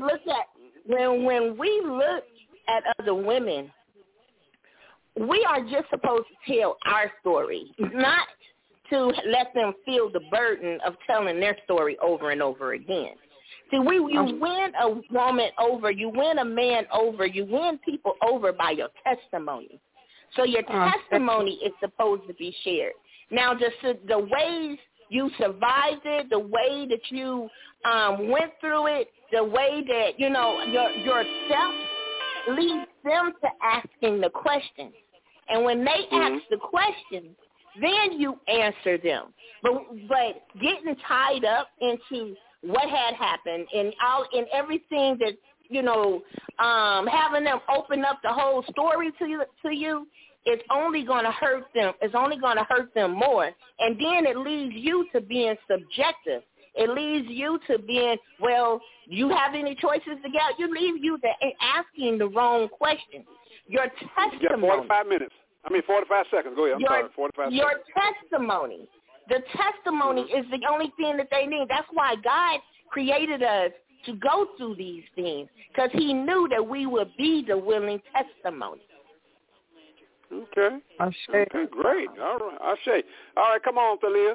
Speaker 5: we look at other women, we are just supposed to tell our story, not to let them feel the burden of telling their story over and over again. See, you win a woman over, you win a man over, you win people over by your testimony. So your testimony is supposed to be shared. Now, just the ways you survived it, the way that you went through it, the way that, your steps leads them to asking the questions. And when they ask the questions, then you answer them. But getting tied up into what had happened and everything that, having them open up the whole story to you, it's only going to hurt them. It's only going to hurt them more. And then it leads you to being subjective. It leads you to being, well, you have any choices to get? You leave you to asking the wrong question. Your testimony.
Speaker 2: You got 45 minutes. 45 seconds. Go ahead. I'm sorry. 45 seconds.
Speaker 5: Your testimony. The testimony is the only thing that they need. That's why God created us to go through these things, because he knew that we would be the willing testimony.
Speaker 2: Okay. Okay, great. All right. All right, come on, Thalia.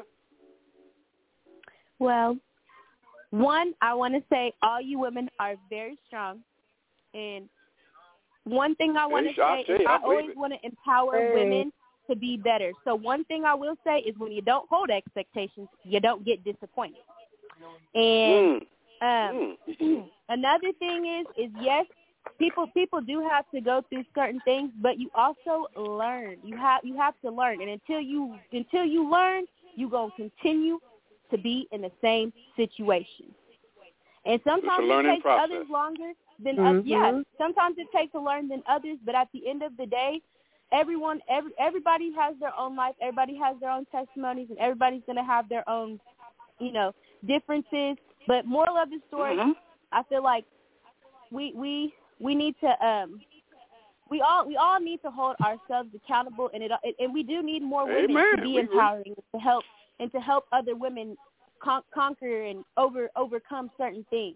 Speaker 6: Well, one, I want to say all you women are very strong. And one thing I want to say is I always want to empower women to be better. So one thing I will say is when you don't hold expectations, you don't get disappointed. And another thing is yes, people do have to go through certain things, but you also learn. You have to learn, and until you learn, you gonna continue to be in the same situation. And sometimes it takes others longer than others. Yeah, sometimes it takes to learn than others, but at the end of the day, everybody has their own life. Everybody has their own testimonies, and everybody's gonna have their own, differences. But moral of the story, I feel like we need to we all need to hold ourselves accountable, and we do need more women to be empowering to help other women conquer and overcome certain things.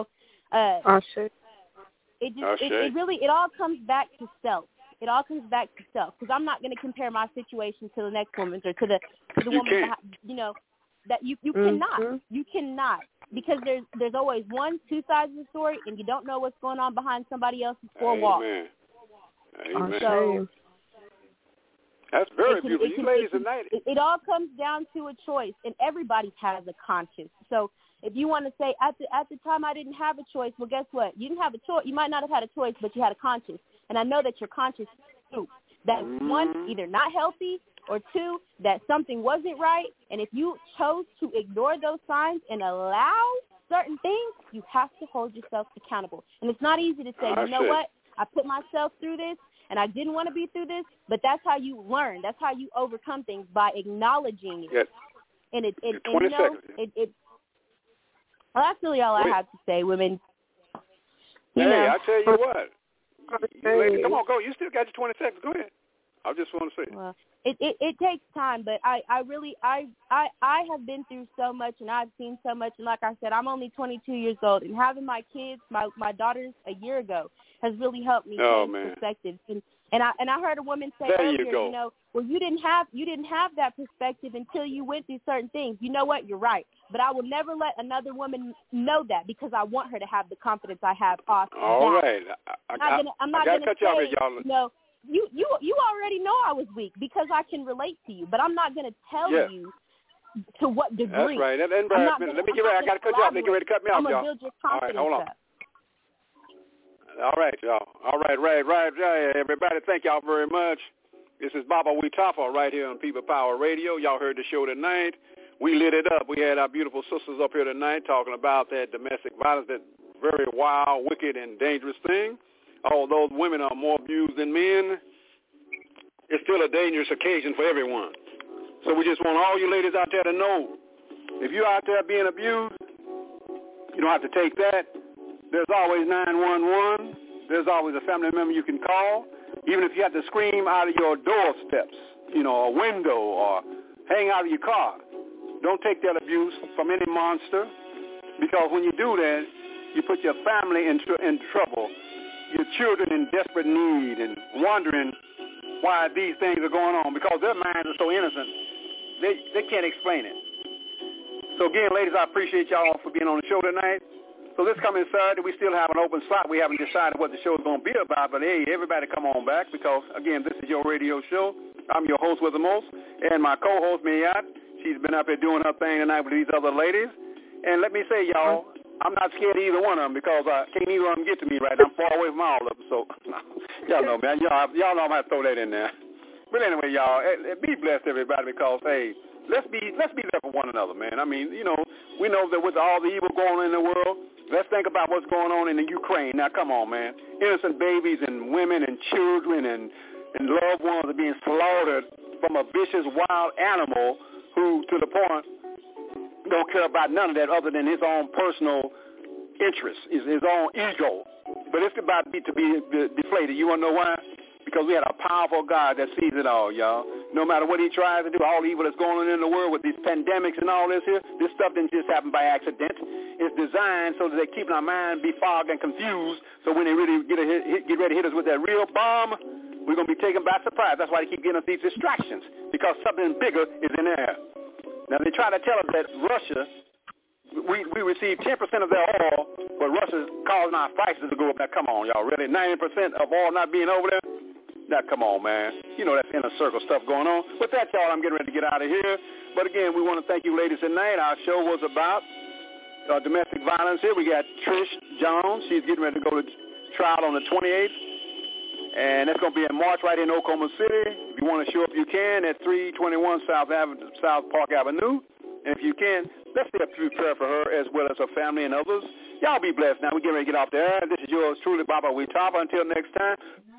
Speaker 6: It all comes back to self. It all comes back to self, because I'm not going to compare my situation to the next woman's or to the woman that you cannot, because there's always two sides of the story, and you don't know what's going on behind somebody else's four walls.
Speaker 2: Amen.
Speaker 6: So
Speaker 2: that's very beautiful. You ladies tonight.
Speaker 6: It all comes down to a choice, and everybody has a conscience. So if you want to say at the time I didn't have a choice, well, guess what? You didn't have a choice. You might not have had a choice, but you had a conscience. And I know that your conscience too. That one, either not healthy, or two, that something wasn't right. And if you chose to ignore those signs and allow certain things, you have to hold yourself accountable. And it's not easy to say, you know what? I put myself through this, and I didn't want to be through this, but that's how you learn. That's how you overcome things, by acknowledging it.
Speaker 2: Yes.
Speaker 6: And it
Speaker 2: 20 seconds.
Speaker 6: Well, that's really all I have to say, women.
Speaker 2: Hey, I tell you what. Lady, come on, go. You still got your 20 seconds. Go ahead. I just want to say.
Speaker 6: Well, it takes time, but I have been through so much, and I've seen so much. And like I said, I'm only 22 years old, and having my kids, my daughters, a year ago has really helped me change perspective. And I heard a woman say earlier, well, you didn't have that perspective until you went through certain things. You know what? You're right. But I will never let another woman know that, because I want her to have the confidence I have off
Speaker 2: All
Speaker 6: that.
Speaker 2: right.
Speaker 6: I'm not going to
Speaker 2: cut
Speaker 6: say,
Speaker 2: you off here, y'all.
Speaker 6: no, you already know I was weak because I can relate to you, but I'm not going to tell you to what degree.
Speaker 2: That's right. That embarrassment. Let me get ready. I got to cut you off. They get ready to cut me off, y'all.
Speaker 6: I'm going to build your confidence
Speaker 2: all right, hold on.
Speaker 6: up.
Speaker 2: All right, y'all. All right. Everybody, thank y'all very much. This is Baba Witafa right here on People Power Radio. Y'all heard the show tonight. We lit it up. We had our beautiful sisters up here tonight talking about that domestic violence, that very wild, wicked, and dangerous thing. Although women are more abused than men, it's still a dangerous occasion for everyone. So we just want all you ladies out there to know, if you're out there being abused, you don't have to take that. There's always 911. There's always a family member you can call. Even if you have to scream out of your doorsteps, a window, or hang out of your car. Don't take that abuse from any monster, because when you do that, you put your family in trouble, your children in desperate need and wondering why these things are going on, because their minds are so innocent, they can't explain it. So again, ladies, I appreciate y'all for being on the show tonight. So this coming Saturday, we still have an open slot. We haven't decided what the show is going to be about, but hey, everybody come on back, because, again, this is your radio show. I'm your host with the most, and my co-host, Miyat. She's been up here doing her thing tonight with these other ladies. And let me say, y'all, I'm not scared of either one of them, because can't either of them get to me right now. I'm far away from all of them. So y'all know, man. Y'all know I'm going to throw that in there. But anyway, y'all, be blessed, everybody, because, hey, let's be there for one another, man. I mean, we know that with all the evil going on in the world, let's think about what's going on in the Ukraine. Now, come on, man. Innocent babies and women and children and loved ones are being slaughtered from a vicious, wild animal who, to the point, don't care about none of that other than his own personal interest, his own ego. But it's about to be deflated. You want to know why? Because we had a powerful God that sees it all, y'all. No matter what he tries to do, all the evil that's going on in the world with these pandemics and all this here, this stuff didn't just happen by accident. It's designed so that they keep our mind befogged and confused, so when they really get ready to hit us with that real bomb, we're going to be taken by surprise. That's why they keep giving us these distractions, because something bigger is in the air. Now, they try to tell us that Russia, we receive 10% of their oil, but Russia's causing our prices to go up. Now, come on, y'all, really? 90% of oil not being over there? Now, come on, man. That's inner circle stuff going on. With that, y'all, I'm getting ready to get out of here. But, again, we want to thank you ladies tonight. Our show was about domestic violence here. We got Trish Jones. She's getting ready to go to trial on the 28th. And that's going to be in March right in Oklahoma City. If you want to show up, you can at 321 South Park Avenue. And if you can, let's stay up to prayer for her as well as her family and others. Y'all be blessed. Now, we're getting ready to get off the air. This is yours truly, Baba Witafa. Until next time,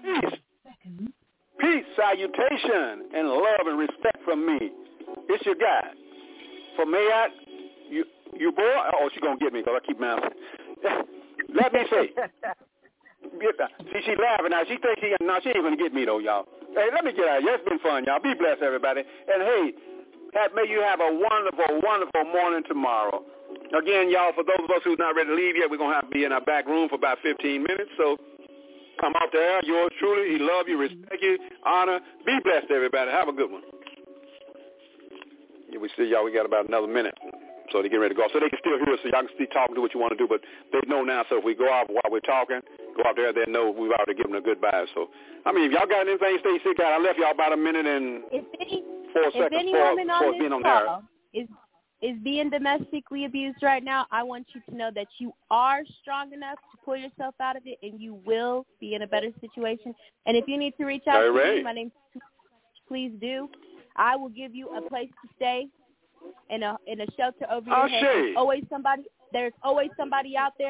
Speaker 2: peace, salutation, and love and respect from me. It's your guy. For Mayat, you boy? Oh, she's going to get me because I keep mouthing. Let me say. See, she's laughing now. She thinks she ain't going to get me, though, y'all. Hey, let me get out of here. It's been fun, y'all. Be blessed, everybody. And, hey, may you have a wonderful, wonderful morning tomorrow. Again, y'all, for those of us who's not ready to leave yet, we're going to have to be in our back room for about 15 minutes. So come out there. Yours truly. He love you, respect you, honor. Be blessed, everybody. Have a good one. Yeah, we see y'all. We got about another minute. So they get ready to go off. So they can still hear us, so y'all can still talk and do what you want to do. But they know now, so if we go out while we're talking, go out there, they know we've already given them a goodbye. So, I mean, if y'all got anything, stay sick out. I left y'all about a minute and 4 seconds
Speaker 6: if any woman on this call is being domestically abused right now, I want you to know that you are strong enough to pull yourself out of it, and you will be in a better situation. And if you need to reach out to me, my name's please do. I will give you a place to stay. In a shelter over your head. There's always somebody out there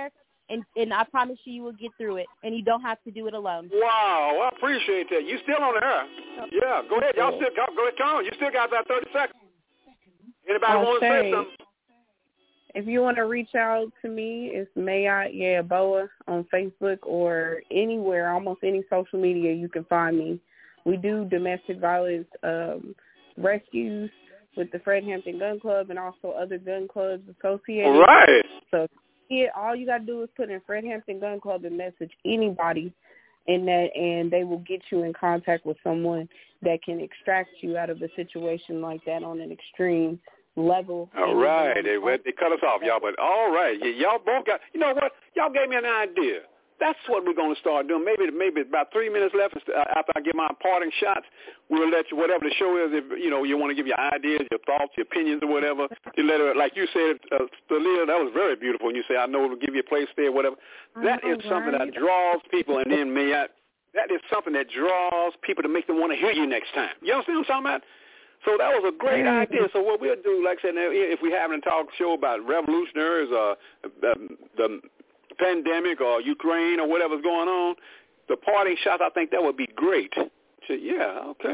Speaker 6: and I promise you will get through it, and you don't have to do it alone.
Speaker 2: Wow, I appreciate that. You still on the air? Yeah, go ahead. Y'all still go ahead, Tom. You still got about 30 seconds. Anybody want to say something?
Speaker 3: If you want to reach out to me, it's Mayat Yaboa on Facebook or anywhere, almost any social media you can find me. We do domestic violence rescues with the Fred Hampton Gun Club and also other gun clubs associated.
Speaker 2: Right.
Speaker 3: So all you got to do is put in Fred Hampton Gun Club and message anybody in that, and they will get you in contact with someone that can extract you out of a situation like that on an extreme level.
Speaker 2: All right. They cut us off, y'all, but all right. Y'all both got, you know what? Y'all gave me an idea. That's what we're going to start doing. Maybe about 3 minutes left after I give my parting shots. We'll let you, whatever the show is, if you want to give your ideas, your thoughts, your opinions, or whatever. You let her, like you said, Stalia, that was very beautiful. And you say, I know it'll give you a place there, whatever. That is something that draws people, and then that is something that draws people to make them want to hear you next time. You understand what I'm talking about? So that was a great idea. So what we'll do, like I said, if we're having a talk show about revolutionaries or the pandemic or Ukraine or whatever's going on, the parting shots, I think that would be great. So, yeah, okay.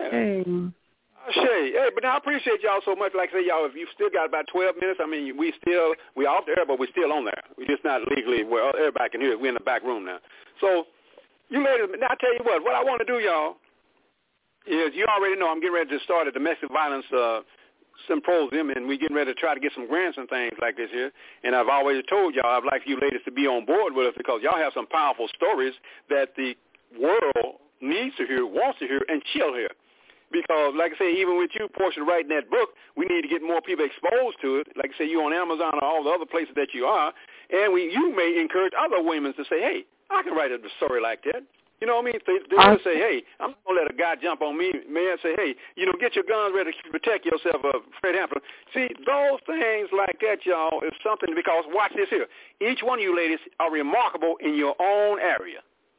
Speaker 2: Hey, but I appreciate y'all so much. Like I say, y'all, if you still got about 12 minutes, I mean, we off the air, but we're still on there. We're just not legally where everybody can hear it. We're in the back room now. So, you ladies, now I tell you what I want to do, y'all, is you already know I'm getting ready to start a domestic violence symposium, and we're getting ready to try to get some grants and things like this here. And I've always told y'all I'd like you ladies to be on board with us because y'all have some powerful stories that the world needs to hear, wants to hear, and she'll hear. Because, like I say, even with you, Portia, writing that book, we need to get more people exposed to it. Like I say, you on Amazon or all the other places that you are, and you may encourage other women to say, hey, I can write a story like that. You know what I mean? They'll say, hey, I'm not going to let a guy jump on me, man, say, hey, get your guns ready to protect yourself, Fred Hampton. See, those things like that, y'all, is something because, watch this here. Each one of you ladies are remarkable in your own area.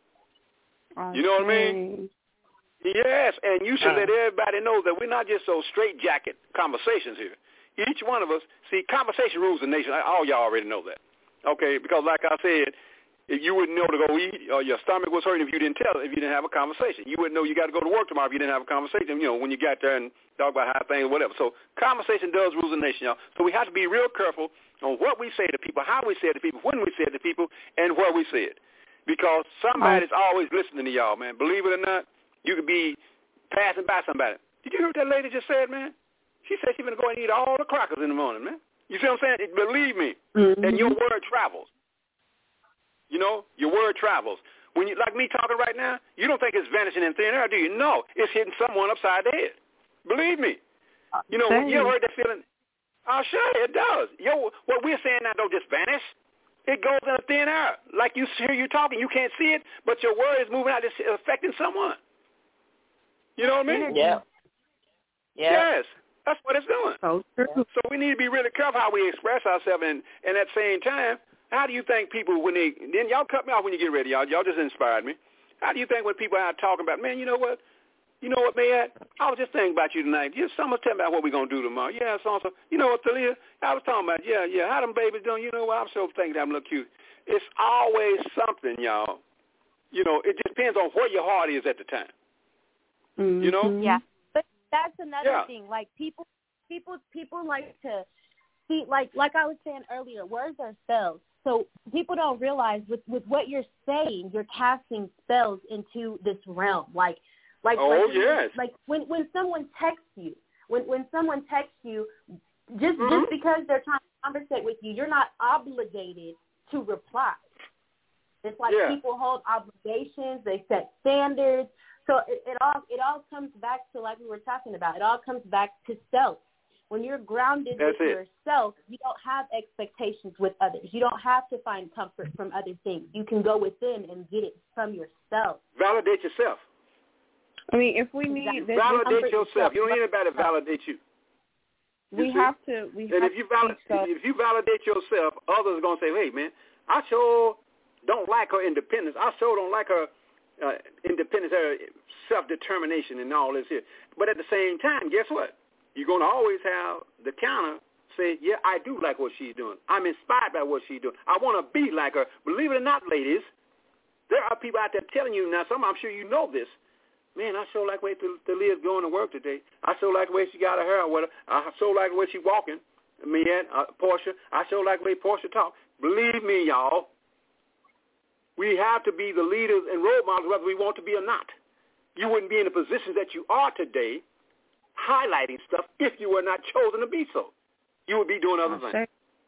Speaker 2: You know what I mean? Yes, and you should let everybody know that we're not just so straitjacket conversations here. Each one of us, see, conversation rules the nation. All y'all already know that. Okay, because like I said, if you wouldn't know to go eat or your stomach was hurting if you didn't have a conversation. You wouldn't know you got to go to work tomorrow if you didn't have a conversation, when you got there and talk about how things, whatever. So conversation does rule the nation, y'all. So we have to be real careful on what we say to people, how we say it to people, when we say it to people, and where we say it. Because somebody's always listening to y'all, man. Believe it or not, you could be passing by somebody. Did you hear what that lady just said, man? She said she's going to go and eat all the crackers in the morning, man. You see what I'm saying? Believe me. And your word travels. Your word travels. When you, like me talking right now, you don't think it's vanishing in thin air, do you? No, it's hitting someone upside the head. Believe me. When you ever heard that feeling? I'll show you, it does. What we're saying now don't just vanish. It goes in a thin air. Like you hear you talking, you can't see it, but your word is moving out, it's affecting someone. You know what I mean?
Speaker 5: Yeah.
Speaker 2: Yes. That's what it's doing.
Speaker 3: So true.
Speaker 2: So we need to be really careful how we express ourselves, and at the same time, how do you think people, then y'all cut me off when you get ready, y'all just inspired me. How do you think when people are talking about, man, you know what, man, I was just thinking about you tonight. Someone's telling me about what we're going to do tomorrow. Yeah, so-and-so. You know what, Talia, I was talking about, yeah, how them babies doing? You know what, I'm so thinking them look cute. It's always something, y'all. It just depends on where your heart is at the time.
Speaker 3: Mm-hmm.
Speaker 6: Yeah, but that's another thing. Like people like to see, like I was saying earlier, words are spells. So people don't realize with what you're saying, you're casting spells into this realm. Like when someone texts you, when someone texts you, just because they're trying to conversate with you, you're not obligated to reply. It's like people hold obligations, they set standards. So it all comes back to, like we were talking about, it all comes back to self. When you're grounded with yourself, you don't have expectations with others. You don't have to find comfort from other things. You can go within and get it from yourself.
Speaker 2: Validate yourself.
Speaker 3: I mean, if we need
Speaker 2: validate yourself. You don't need anybody to validate you. If you validate yourself, others are going to say, hey, man, I sure don't like her independence. I sure don't like her independence, her self-determination and all this here. But at the same time, guess what? You're going to always have the counter say, yeah, I do like what she's doing. I'm inspired by what she's doing. I want to be like her. Believe it or not, ladies, there are people out there telling you now, I'm sure you know this. Man, I sure like the way Talia's going to work today. I sure like the way she got her hair with her. I sure like the way she walking. Portia, I sure like the way Portia talk. Believe me, y'all, we have to be the leaders and role models whether we want to be or not. You wouldn't be in the positions that you are today highlighting stuff if you were not chosen to be so. You would be doing other things.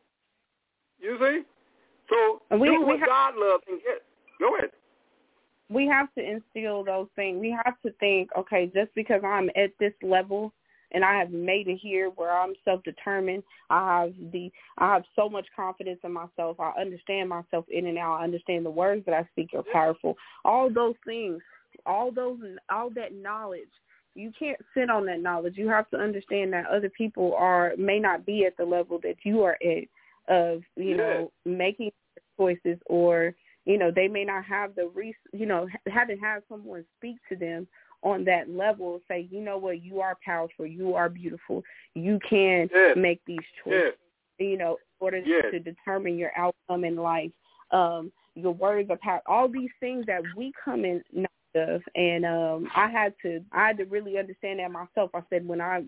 Speaker 2: You see? So do what God loves and get. Go ahead.
Speaker 3: We have to instill those things. We have to think, okay, just because I'm at this level and I have made it here where I'm self-determined, I have so much confidence in myself. I understand myself in and out. I understand the words that I speak are powerful. All those things, all that knowledge, you can't sit on that knowledge. You have to understand that other people may not be at the level that you are at of, making choices, or they may not have haven't had someone speak to them on that level, say, you know what, you are powerful, you are beautiful, you can make these choices, in order to determine your outcome in life. Your words are powerful. All these things that we come in of, and I had to really understand that myself. I said, when I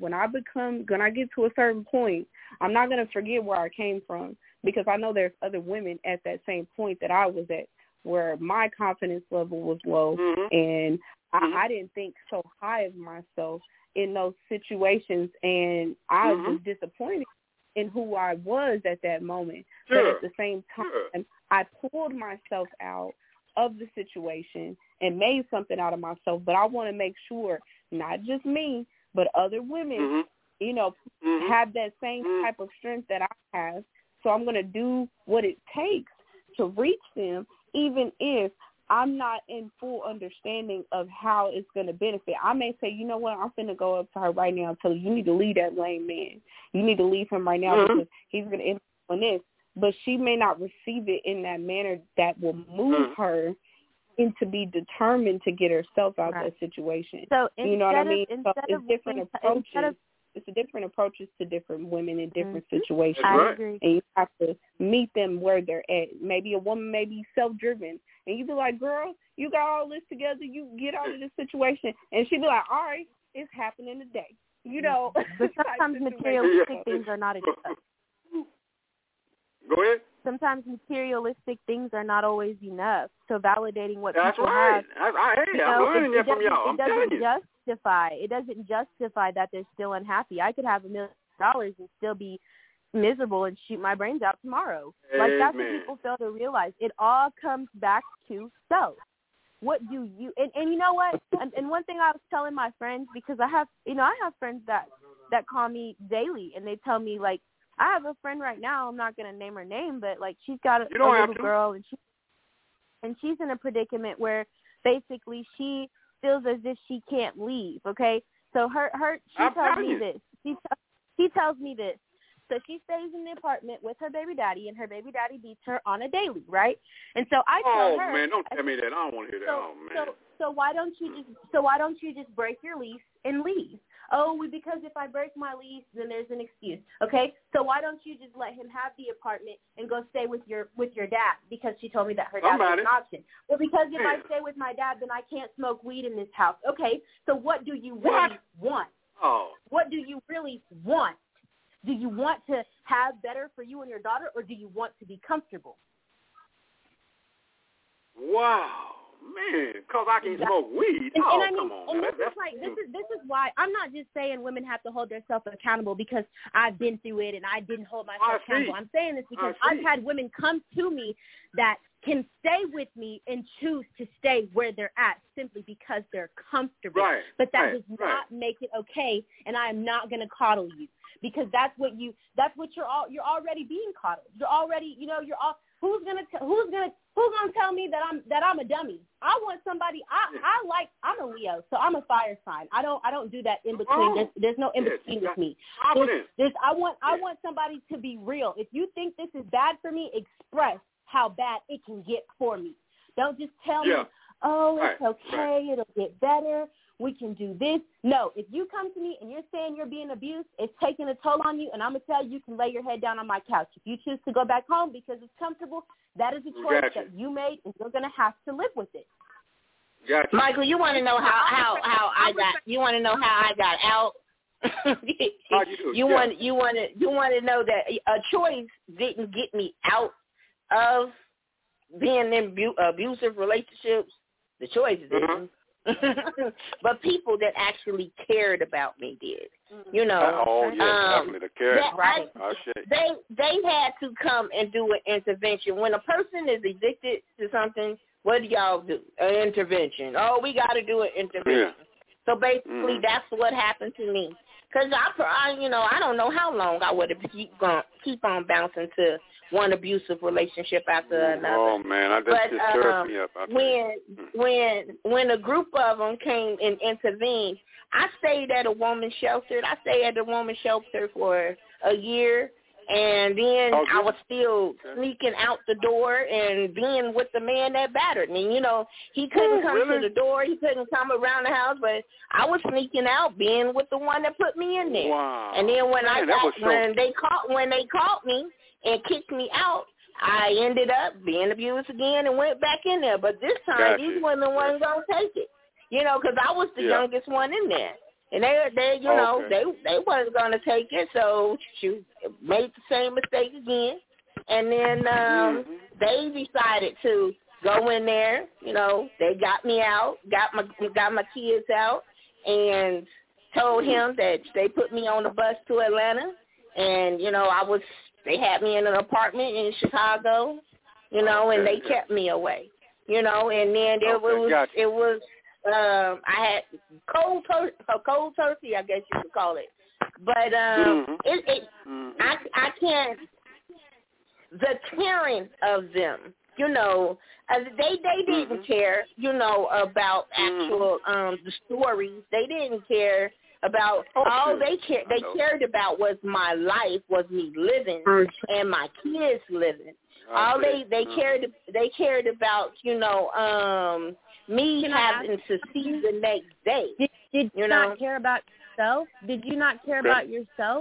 Speaker 3: get to a certain point, I'm not going to forget where I came from, because I know there's other women at that same point that I was at, where my confidence level was low, and I didn't think so high of myself in those situations, and I was disappointed in who I was at that moment. But at the same time, I pulled myself out of the situation and made something out of myself. But I want to make sure not just me, but other women, have that same type of strength that I have. So I'm going to do what it takes to reach them, even if I'm not in full understanding of how it's going to benefit. I may say, you know what, I'm going to go up to her right now and tell her, you need to leave that lame man. You need to leave him right now because he's going to end up on this. But she may not receive it in that manner that will move her into be determined to get herself out of that situation. So you know what I mean? So it's different approaches. It's different approaches to different women in different situations.
Speaker 6: I agree.
Speaker 3: And you have to meet them where they're at. Maybe a woman may be self-driven, and you be like, girl, you got all this together, you get out of this situation. And she be like, all right, it's happening today.
Speaker 6: But sometimes materialistic things are not enough.
Speaker 2: Go ahead.
Speaker 6: Sometimes materialistic things are not always enough. So validating what
Speaker 2: That's
Speaker 6: people
Speaker 2: right.
Speaker 6: have.
Speaker 2: I'm learning that from y'all. I'm telling you.
Speaker 6: It doesn't justify that they're still unhappy. I could have $1 million and still be miserable and shoot my brains out tomorrow. Like, that's what people fail to realize. It all comes back to self. What do you and you know what? And one thing I was telling my friends, because I have friends that call me daily, and they tell me, like, I have a friend right now, I'm not going to name her name, but like, she's got a little girl, and she's in a predicament where basically she feels as if she can't leave. Okay, so she tells me this. She tells me this. So she stays in the apartment with her baby daddy, and her baby daddy beats her on a daily, right? And so I tell her,
Speaker 2: man, don't tell me that. I don't want to hear that.
Speaker 6: So why don't you just break your lease and leave? Oh, because if I break my lease, then there's an excuse. Okay, so why don't you just let him have the apartment and go stay with your dad? Because she told me that her dad was an option. Well, because if I stay with my dad, then I can't smoke weed in this house. Okay, so what do you really want? What do you really want? Do you want to have better for you and your daughter, or do you want to be comfortable?
Speaker 2: Wow. Man, because I can smoke weed.
Speaker 6: And I mean,
Speaker 2: come on.
Speaker 6: This is why I'm not just saying women have to hold themselves accountable because I've been through it and I didn't hold myself accountable. I'm saying this because I've had women come to me that can stay with me and choose to stay where they're at simply because they're comfortable.
Speaker 2: Right.
Speaker 6: But that does not make it okay, and I am not going to coddle you, because that's what you're already being coddled. You're already, who's gonna tell me that I'm a dummy? I want somebody. I'm a Leo, so I'm a fire sign. I don't do that in between. There's no in between with me. I want somebody to be real. If you think this is bad for me, express how bad it can get for me. Don't just tell me, oh, it's okay, it'll get better. We can do this. No, if you come to me and you're saying you're being abused, it's taking a toll on you, and I'm going to tell you, you can lay your head down on my couch. If you choose to go back home because it's comfortable, that is a choice that you made, and you're going to have to live with it.
Speaker 2: Gotcha.
Speaker 5: Michael, you want to know how I got out? You want to know that a choice didn't get me out of being in abusive relationships. The choice didn't. But people that actually cared about me did. You know.
Speaker 2: Oh yeah, definitely the care.
Speaker 5: Right. They had to come and do an intervention. When a person is addicted to something, what do y'all do? An intervention. Oh, we got to do an intervention. Yeah. So basically, that's what happened to me. Because I don't know how long I would have keep on bouncing to one abusive relationship after another.
Speaker 2: Oh man, that just turned me up.
Speaker 5: When a group of them came and intervened, I stayed at a woman's shelter. I stayed at the woman's shelter for a year, and then I was still sneaking out the door and being with the man that battered me. You know, he couldn't come to the door. He couldn't come around the house, but I was sneaking out, being with the one that put me in there.
Speaker 2: Wow.
Speaker 5: And then when they caught me and kicked me out, I ended up being abused again and went back in there. But this time, these women wasn't going to take it. You know, because I was the youngest one in there. And they wasn't going to take it, so she made the same mistake again. And then they decided to go in there. You know, they got me out, got my kids out, and told him that they put me on the bus to Atlanta. And you know, they had me in an apartment in Chicago. You know, and they kept me away. You know, and then it was. I had cold turkey, I guess you could call it. But I can't. The caring of them, you know, they didn't care, you know, about actual the stories. They didn't care about all they cared about was my life, was me living and my kids living. All they cared about, you know, me having to see the next day.
Speaker 6: Did you not care about yourself? Did you not care about yourself?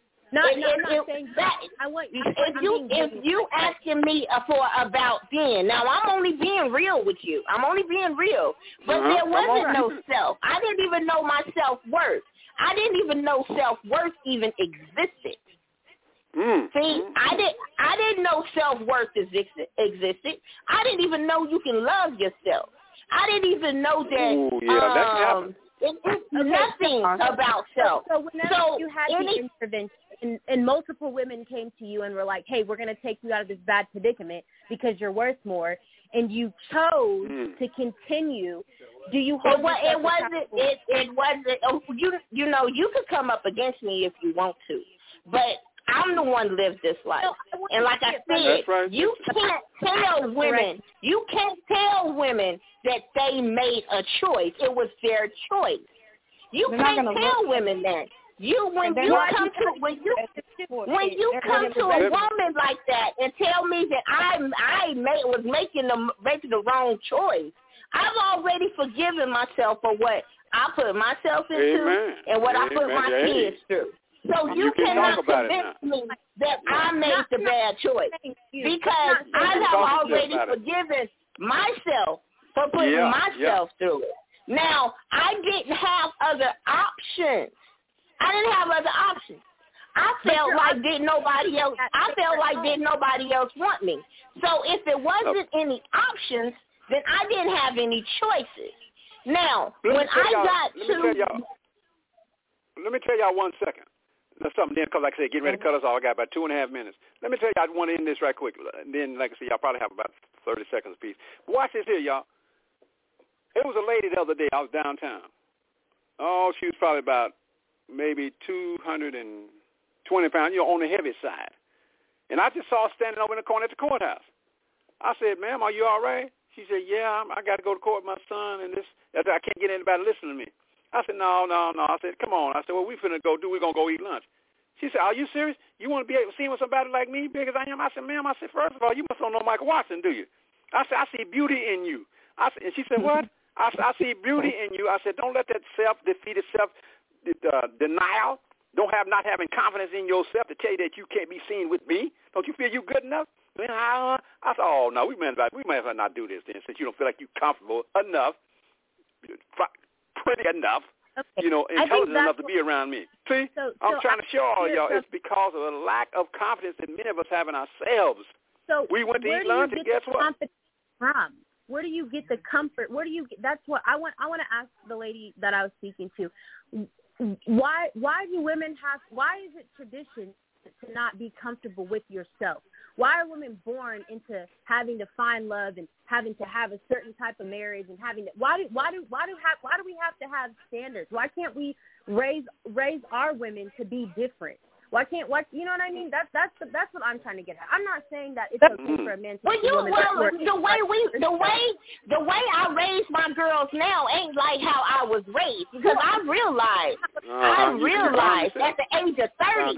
Speaker 6: If you asking me about then, now I'm only being real with you. I'm only being real. But there wasn't no self. I didn't even know my self-worth. I didn't even know self-worth even existed. See, I didn't know self-worth existed. I didn't even know you can love yourself. I didn't even know that it's nothing about self. So whenever you had the intervention and multiple women came to you and were like, hey, we're going to take you out of this bad predicament because you're worth more, and you chose to continue, do you hold
Speaker 5: it wasn't, you know, you could come up against me if you want to, but I'm the one who lived this life. And like I said, you can't tell women that they made a choice. It was their choice. You can't tell women that. When you come to a woman like that and tell me that I was making the wrong choice, I've already forgiven myself for what I put myself into and what I put my kids through. So you cannot convince me that I made the bad choice, because I have already forgiven myself for putting myself through it. Now, I didn't have other options. I felt like didn't nobody else want me. So if it wasn't any options, then I didn't have any choices. Now,
Speaker 2: let me tell y'all 1 second. That's something then, because like I said, getting ready to cut us off. I got about 2.5 minutes. Let me tell you, I want to end this right quick. And then, like I said, y'all probably have about 30 seconds apiece. Watch this here, y'all. It was a lady the other day. I was downtown. Oh, she was probably about maybe 220 pounds, you know, on the heavy side. And I just saw her standing over in the corner at the courthouse. I said, ma'am, are you all right? She said, yeah, I got to go to court with my son, and I can't get anybody to listen to me. I said, no. I said, come on. I said, what we finna go do? We're going to go eat lunch. She said, are you serious? You want to be able to see with somebody like me, big as I am? I said, ma'am, first of all, you must don't know Michael Watson, do you? I said, I see beauty in you. And she said, what? I see beauty in you. I said, don't let that self-defeated self-denial, not having confidence in yourself to tell you that you can't be seen with me. Don't you feel you good enough? I said, oh, no, we may as well not do this then, since you don't feel like you're comfortable enough, pretty enough,
Speaker 6: okay.
Speaker 2: Intelligent enough to be around me. See, I'm trying to show all y'all it's because of a lack of confidence that many of us have in ourselves.
Speaker 6: So
Speaker 2: we went to eat lunch, and guess what?
Speaker 6: From? Where do you get the comfort? Where do you get? That's what I want to ask the lady that I was speaking to. Why do women have? Why is it tradition to not be comfortable with yourself? Why are women born into having to find love and having to have a certain type of marriage and having to? Why do we have to have standards? Why can't we raise our women to be different? You know what I mean? That's what I'm trying to get at. I'm not saying that it's okay for a man to be a woman. The way I raise my girls now ain't like how I was raised, because I realized at the age of 30,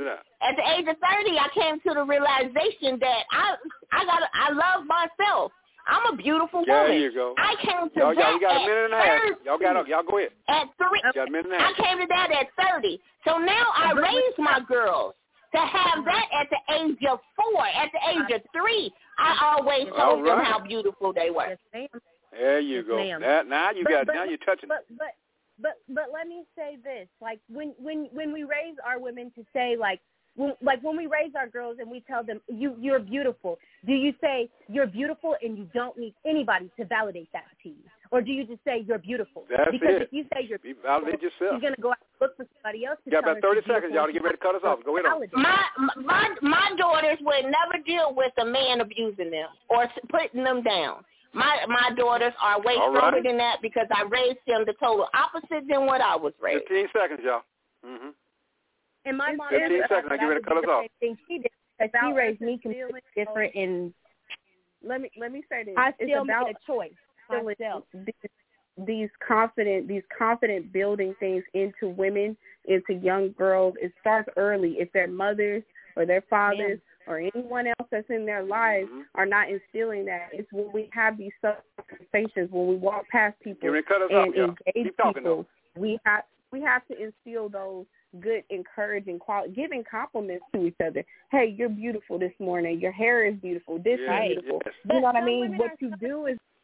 Speaker 6: I came to the realization that I love myself. I'm a beautiful woman.
Speaker 2: There you go.
Speaker 6: I came to
Speaker 2: y'all
Speaker 6: that
Speaker 2: got a minute and a half.
Speaker 6: 30.
Speaker 2: Y'all go ahead.
Speaker 6: At 3,
Speaker 2: got a minute and a half.
Speaker 6: I came to that at 30. So now I raise my girls to have that at the age of 4. At the age of 3, I always told them how beautiful they were.
Speaker 3: Yes, ma'am.
Speaker 2: There you go. Now you're touching.
Speaker 3: But let me say this: like when we raise our women to say when we raise our girls and we tell them you're beautiful, do you say you're beautiful and you don't need anybody to validate that to you, or do you just say you're beautiful?
Speaker 2: That's
Speaker 3: because
Speaker 2: it.
Speaker 3: If you say you're beautiful,
Speaker 2: validate yourself.
Speaker 3: She's gonna go out and look for somebody else to
Speaker 2: got
Speaker 3: tell
Speaker 2: about
Speaker 3: her
Speaker 2: 30 seconds, y'all, to get ready to cut us off. Go ahead on.
Speaker 5: My daughters would never deal with a man abusing them or putting them down. My daughters are way stronger than that, because I raised them the total opposite than what I was raised.
Speaker 2: 15 seconds, y'all. Mm-hmm.
Speaker 3: And my mom
Speaker 2: 15 seconds. I get ready to cut us off.
Speaker 3: She did. She raised me completely different. And let me say this:
Speaker 6: I still
Speaker 3: it's about
Speaker 6: made a choice myself.
Speaker 3: These confident building things into women, into young girls. It starts early. If their mothers or their fathers or anyone else that's in their lives are not instilling that, it's when we have these conversations, when we walk past people and engage people. We have to instill those good, encouraging, giving compliments to each other. Hey, you're beautiful this morning. Your hair is beautiful. This is beautiful.
Speaker 2: Yes.
Speaker 3: You know what I mean? What you do is